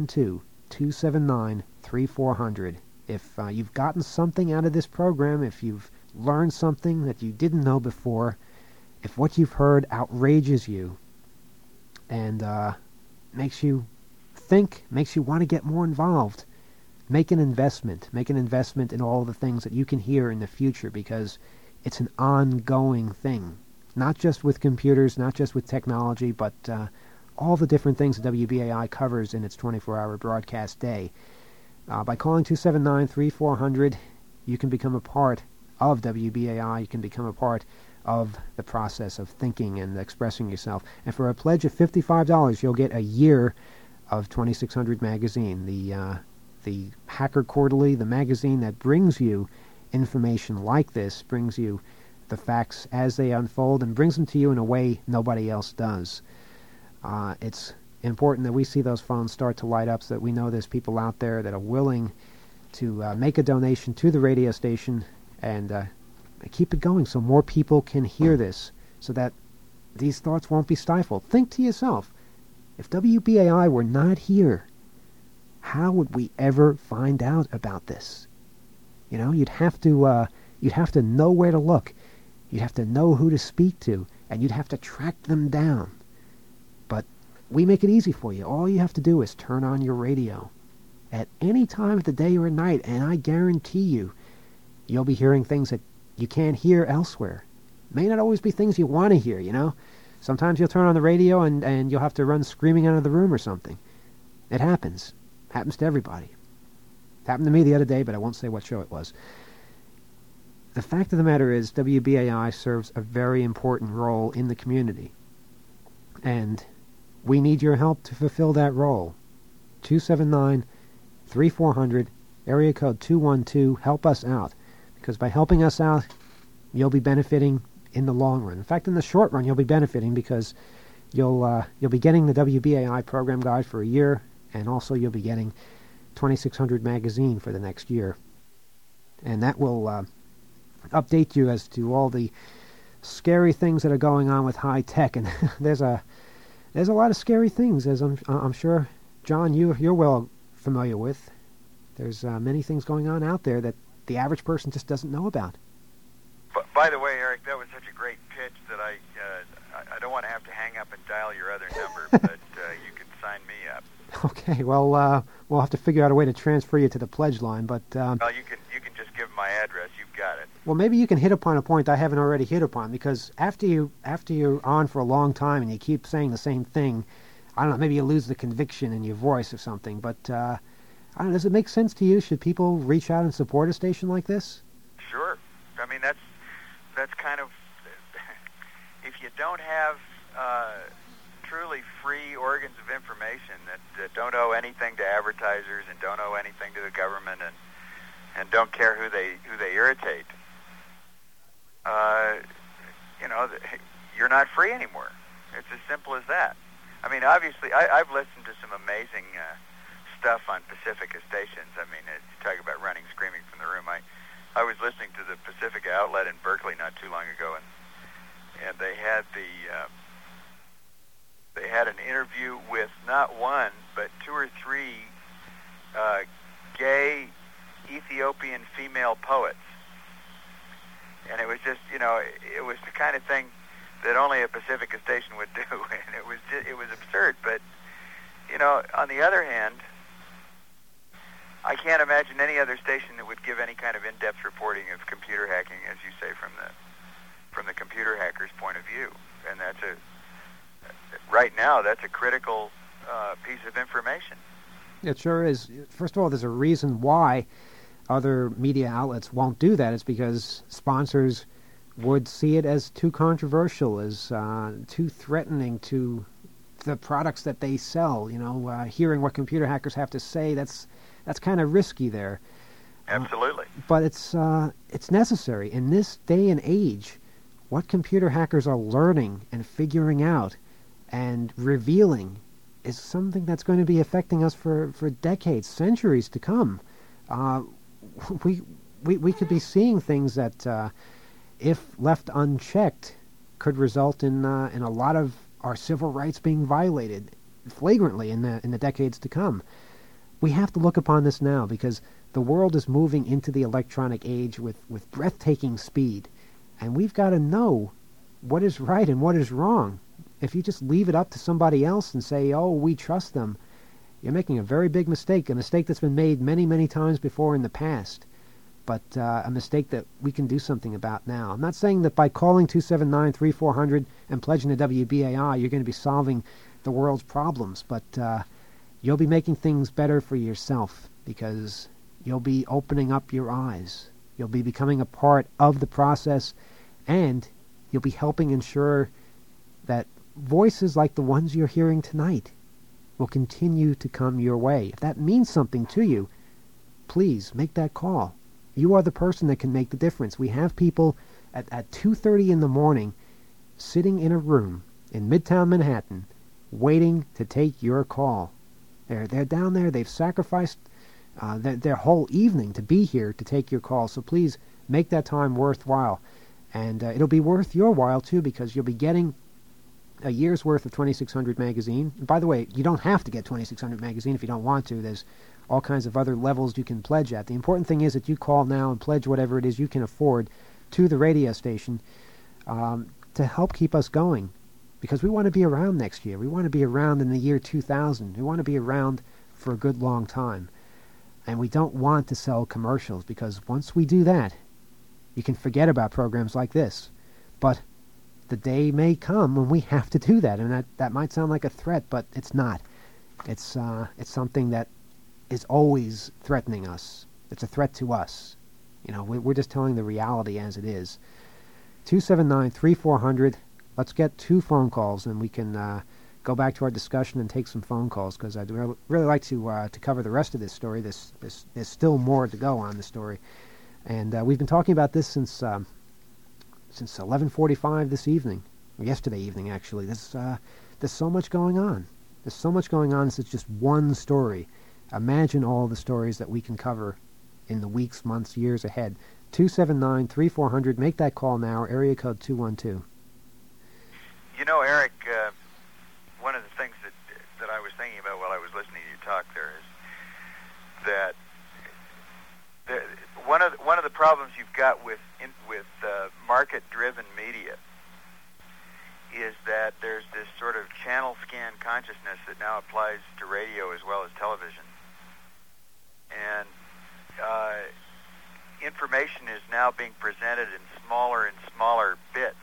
212-279-3400. If you've gotten something out of this program, if you've learned something that you didn't know before, if what you've heard outrages you and makes you think, makes you want to get more involved, make an investment in all the things that you can hear in the future, because it's an ongoing thing, not just with computers, not just with technology, but all the different things that WBAI covers in its 24-hour broadcast day. By calling 279-3400, you can become a part of WBAI. You can become a part of the process of thinking and expressing yourself. And for a pledge of $55, you'll get a year of 2600 magazine, the Hacker Quarterly, the magazine that brings you information like this, brings you the facts as they unfold, and brings them to you in a way nobody else does. It's important that we see those phones start to light up so that we know there's people out there that are willing to make a donation to the radio station and keep it going so more people can hear this, so that these thoughts won't be stifled. Think to yourself, if WBAI were not here, how would we ever find out about this? You know, you'd have to know where to look. You'd have to know who to speak to, and you'd have to track them down. But we make it easy for you. All you have to do is turn on your radio at any time of the day or night, and I guarantee you'll be hearing things that you can't hear elsewhere. May not always be things you want to hear, you know. Sometimes you'll turn on the radio and you'll have to run screaming out of the room or something. It happens. Happens to everybody. It happened to me the other day, but I won't say what show it was. The fact of the matter is, WBAI serves a very important role in the community. And we need your help to fulfill that role. 279-3400, area code 212, help us out. Because by helping us out, you'll be benefiting in the long run. In fact, in the short run, you'll be benefiting because you'll be getting the WBAI program guide for a year, and also you'll be getting 2600 magazine for the next year. And that will update you as to all the scary things that are going on with high tech. And there's a lot of scary things, as I'm sure, John, you're well familiar with. There's many things going on out there that the average person just doesn't know about. By the way, Eric, that was such a great pitch that I don't want to have to hang up and dial your other number, but you can sign me up. Okay, well, we'll have to figure out a way to transfer you to the pledge line, but... well, you can just give my address. You've got it. Well, maybe you can hit upon a point I haven't already hit upon, because after you're on for a long time and you keep saying the same thing, I don't know, maybe you lose the conviction in your voice or something, but I don't know, does it make sense to you? Should people reach out and support a station like this? Sure. I mean, that's kind of... if you don't have truly free organs of information that don't owe anything to advertisers and don't owe anything to the government and don't care who they irritate, you're not free anymore. It's as simple as that. I mean, obviously, I've listened to some amazing stuff on Pacifica stations. I mean, you talk about running screaming from the room. I was listening to the Pacifica outlet in Berkeley not too long ago, and they had an interview with not one but two or three gay Ethiopian female poets, and it was just, it was the kind of thing that only a Pacifica station would do, and it was absurd. But on the other hand, I can't imagine any other station that would give any kind of in-depth reporting of computer hacking, as you say, from the computer hacker's point of view. And right now, that's a critical piece of information. It sure is. First of all, there's a reason why other media outlets won't do that. It's because sponsors would see it as too controversial, as too threatening to the products that they sell. Hearing what computer hackers have to say, that's kind of risky there. Absolutely. But it's necessary. In this day and age, what computer hackers are learning and figuring out and revealing is something that's going to be affecting us for decades, centuries to come. We could be seeing things that, if left unchecked, could result in a lot of our civil rights being violated flagrantly in the decades to come. We have to look upon this now, because the world is moving into the electronic age with breathtaking speed, and we've got to know what is right and what is wrong. If you just leave it up to somebody else and say, oh, we trust them, you're making a very big mistake, a mistake that's been made many, many times before in the past, but a mistake that we can do something about now. I'm not saying that by calling 279-3400 and pledging to WBAI, you're going to be solving the world's problems, but you'll be making things better for yourself, because you'll be opening up your eyes. You'll be becoming a part of the process, and you'll be helping ensure that voices like the ones you're hearing tonight will continue to come your way. If that means something to you, please make that call. You are the person that can make the difference. We have people at 2:30 in the morning sitting in a room in Midtown Manhattan waiting to take your call. They're down there. They've sacrificed their whole evening to be here to take your call. So please make that time worthwhile. And it'll be worth your while, too, because you'll be getting a year's worth of 2600 magazine. And by the way, you don't have to get 2600 magazine if you don't want to. There's all kinds of other levels you can pledge at. The important thing is that you call now and pledge whatever it is you can afford to the radio station to help keep us going. Because we want to be around next year. We want to be around in the year 2000. We want to be around for a good long time. And we don't want to sell commercials, because once we do that, you can forget about programs like this. But the day may come when we have to do that. And that might sound like a threat, but it's not. It's something that is always threatening us. It's a threat to us. We're just telling the reality as it is. 279-3400. Let's get 2 phone calls, and we can go back to our discussion and take some phone calls, because I'd really like to cover the rest of this story. There's still more to go on the story. And we've been talking about this since since 11:45 this evening, or yesterday evening actually. There's so much going on. There's so much going on. This is just one story. Imagine all the stories that we can cover in the weeks, months, years ahead. 279-3400. Make that call now. Area code 212. You know, Eric, one of the things that I was thinking about while I was listening to you talk there is that one of the problems you've got with market-driven media is that there's this sort of channel scan consciousness that now applies to radio as well as television, and information is now being presented in smaller and smaller bits.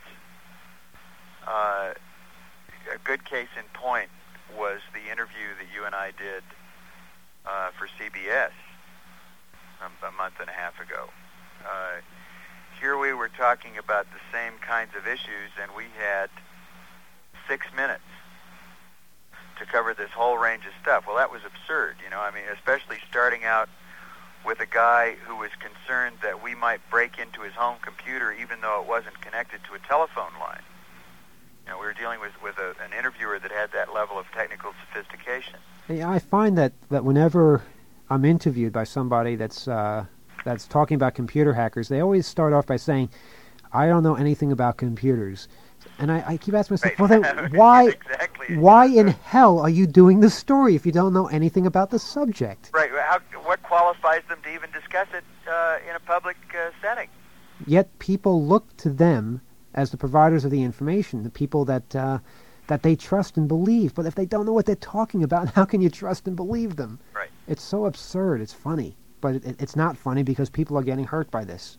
A good case in point was the interview that you and I did for CBS a month and a half ago. Here we were talking about the same kinds of issues, and we had 6 minutes to cover this whole range of stuff. Well, that was absurd, you know. I mean, especially starting out with a guy who was concerned that we might break into his home computer even though it wasn't connected to a telephone line. You know, we were dealing with an interviewer that had that level of technical sophistication. Yeah, I find that whenever I'm interviewed by somebody that's talking about computer hackers, they always start off by saying, "I don't know anything about computers." And I keep asking myself, well, then why in hell are you doing this story if you don't know anything about the subject? Right. What qualifies them to even discuss it in a public setting? Yet people look to them as the providers of the information, the people that they trust and believe. But if they don't know what they're talking about, how can you trust and believe them? Right. It's so absurd. It's funny. But it's not funny because people are getting hurt by this.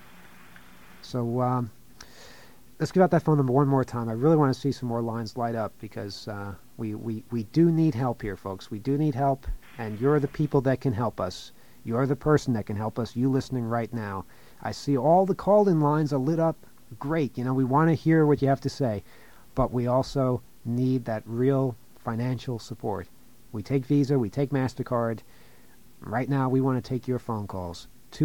So let's give out that phone number one more time. I really want to see some more lines light up because we do need help here, folks. We do need help, and you're the people that can help us. You're the person that can help us, you listening right now. I see all the called-in lines are lit up. Great. You know, we want to hear what you have to say, but we also need that real financial support. We take Visa, we take MasterCard. Right now, we want to take your phone calls.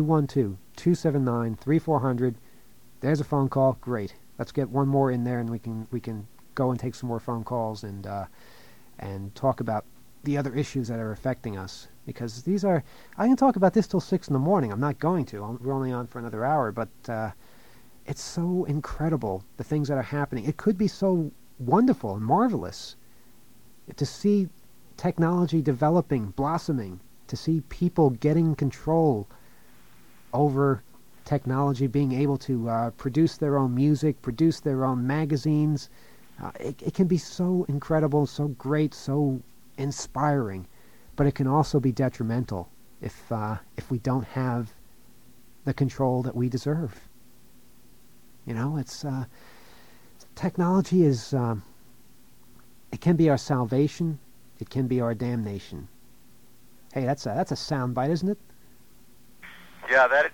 212-279-3400. There's a phone call. Great. Let's get one more in there, and we can go and take some more phone calls and talk about the other issues that are affecting us. Because I can talk about this till 6 in the morning. I'm not going to. We're only on for another hour, but it's so incredible, the things that are happening. It could be so wonderful and marvelous to see technology developing, blossoming, to see people getting control over technology, being able to produce their own music, produce their own magazines. It can be so incredible, so great, so inspiring, but it can also be detrimental if we don't have the control that we deserve. You know, technology is it can be our salvation, it can be our damnation. Hey, that's a soundbite, isn't it? Yeah, that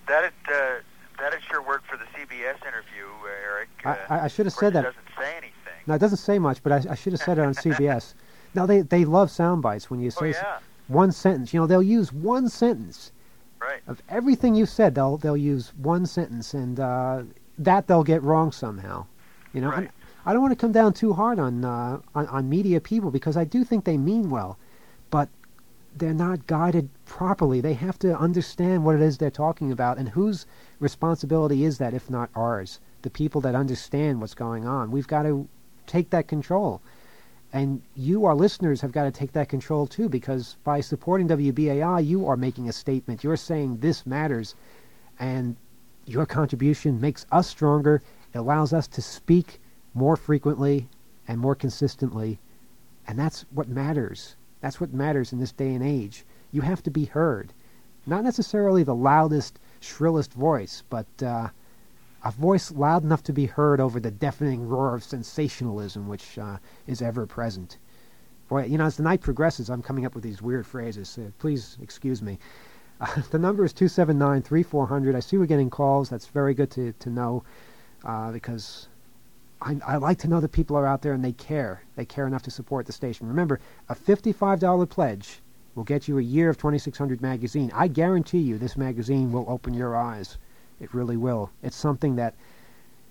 sure worked for the CBS interview, Eric. I should have said that. It doesn't say anything. No, it doesn't say much, but I should have said it on CBS. Now they love sound bites when you say one sentence. You know, they'll use one sentence. Right. Of everything you said, they'll use one sentence, and that they'll get wrong somehow. You know, right. I don't want to come down too hard on media people because I do think they mean well, but they're not guided properly. They have to understand what it is they're talking about, and whose responsibility is that if not ours? The people that understand what's going on. We've got to take that control. And you, our listeners, have got to take that control too, because by supporting WBAI, you are making a statement. You're saying this matters, and your contribution makes us stronger. It allows us to speak more frequently and more consistently, and that's what matters. That's what matters in this day and age. You have to be heard. Not necessarily the loudest, shrillest voice, but a voice loud enough to be heard over the deafening roar of sensationalism which is ever present. Boy, you know, as the night progresses, I'm coming up with these weird phrases. So please excuse me. The number is 279-3400. I see we're getting calls. That's very good to know because I like to know that people are out there and they care. They care enough to support the station. Remember, a $55 pledge will get you a year of 2600 magazine. I guarantee you this magazine will open your eyes. It really will. It's something that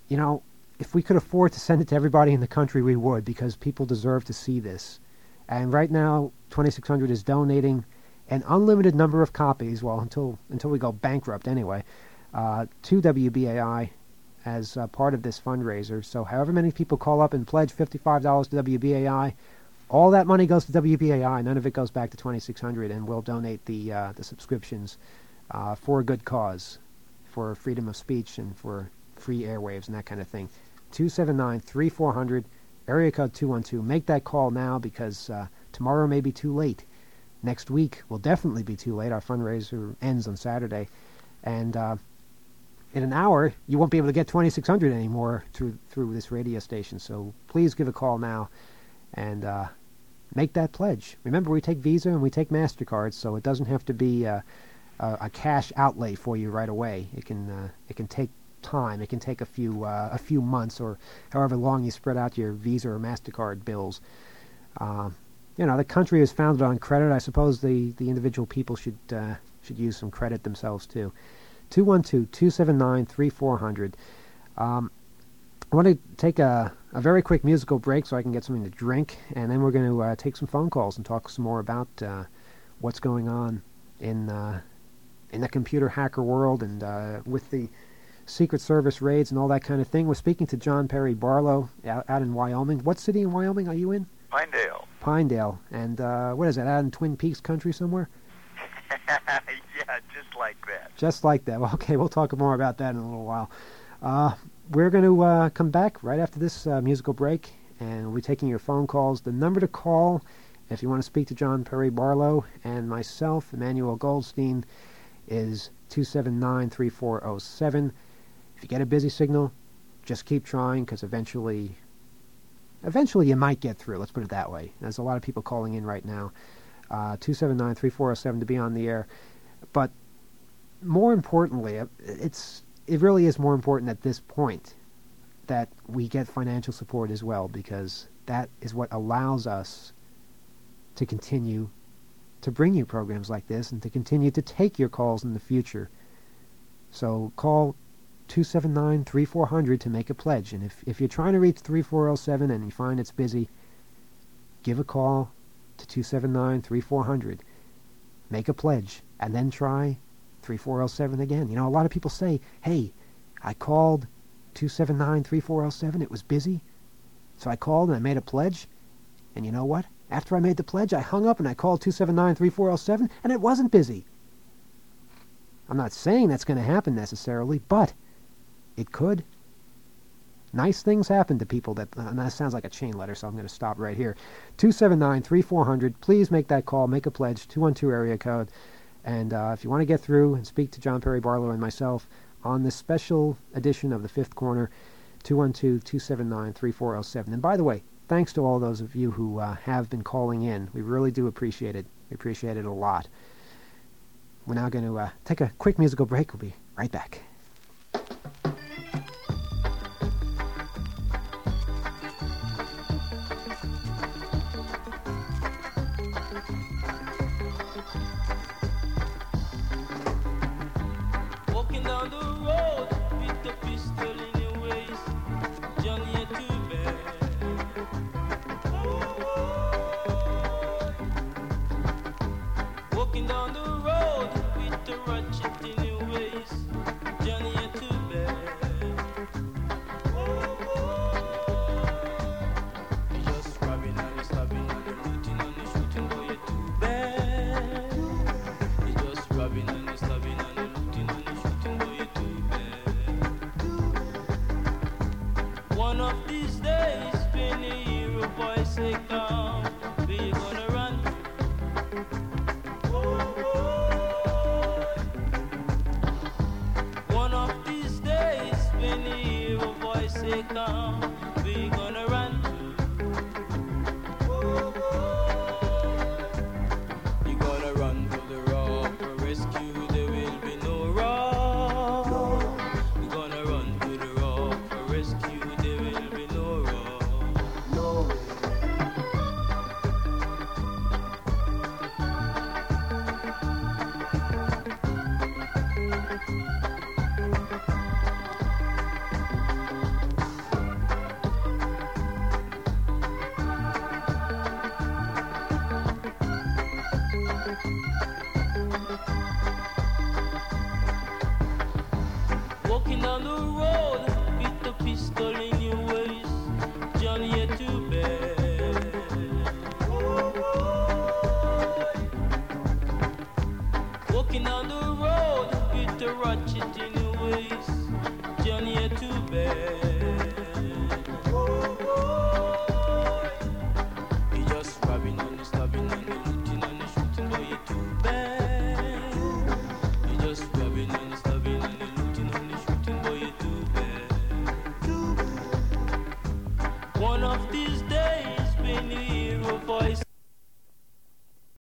you know, if we could afford to send it to everybody in the country, we would, because people deserve to see this. And right now, 2600 is donating an unlimited number of copies, well, until we go bankrupt anyway, to WBAI as part of this fundraiser. So however many people call up and pledge $55 to WBAI, all that money goes to WBAI. None of it goes back to 2600, and we'll donate the subscriptions for a good cause, for freedom of speech and for free airwaves and that kind of thing. 279-3400, area code 212. Make that call now, because tomorrow may be too late. Next week will definitely be too late. Our fundraiser ends on Saturday. And in an hour, you won't be able to get 2600 anymore through this radio station. So please give a call now and make that pledge. Remember, we take Visa and we take MasterCard, so it doesn't have to be a cash outlay for you right away. It can take time. It can take a few months, or however long you spread out your Visa or MasterCard bills. The country is founded on credit. I suppose the individual people should use some credit themselves too. 212-279-3400. I want to take a very quick musical break so I can get something to drink, and then we're going to take some phone calls and talk some more about what's going on in the computer hacker world, and with the Secret Service raids and all that kind of thing. We're speaking to John Perry Barlow out in Wyoming. What city in Wyoming are you in? Pinedale. Pinedale. And what is that, out in Twin Peaks country somewhere? Yeah, just like that. Just like that. Well, okay, we'll talk more about that in a little while. We're going to come back right after this musical break, and we'll be taking your phone calls. The number to call, if you want to speak to John Perry Barlow and myself, Emmanuel Goldstein, is 279-3407. If you get a busy signal, just keep trying, because eventually you might get through. Let's put it that way. There's a lot of people calling in right now. 279-3407 to be on the air. But more importantly, it really is more important at this point that we get financial support as well, because that is what allows us to continue to bring you programs like this and to continue to take your calls in the future. So call 279-3400 to make a pledge. And if you're trying to reach 3407 and you find it's busy, give a call to 279-3400. Make a pledge, and then try 3407 again. A lot of people say, hey, I called 279-3407, it was busy, so I called and I made a pledge, and you know what? After I made the pledge, I hung up and I called 279-3407, and it wasn't busy. I'm not saying that's going to happen necessarily, but it could. Nice things happen to people and that sounds like a chain letter, so I'm going to stop right here. 279-3400. Please make that call. Make a pledge. 212 area code. And if you want to get through and speak to John Perry Barlow and myself on this special edition of the Fifth Corner, 212-279-3407. And by the way, thanks to all those of you who have been calling in. We really do appreciate it. We appreciate it a lot. We're now going to take a quick musical break. We'll be right back.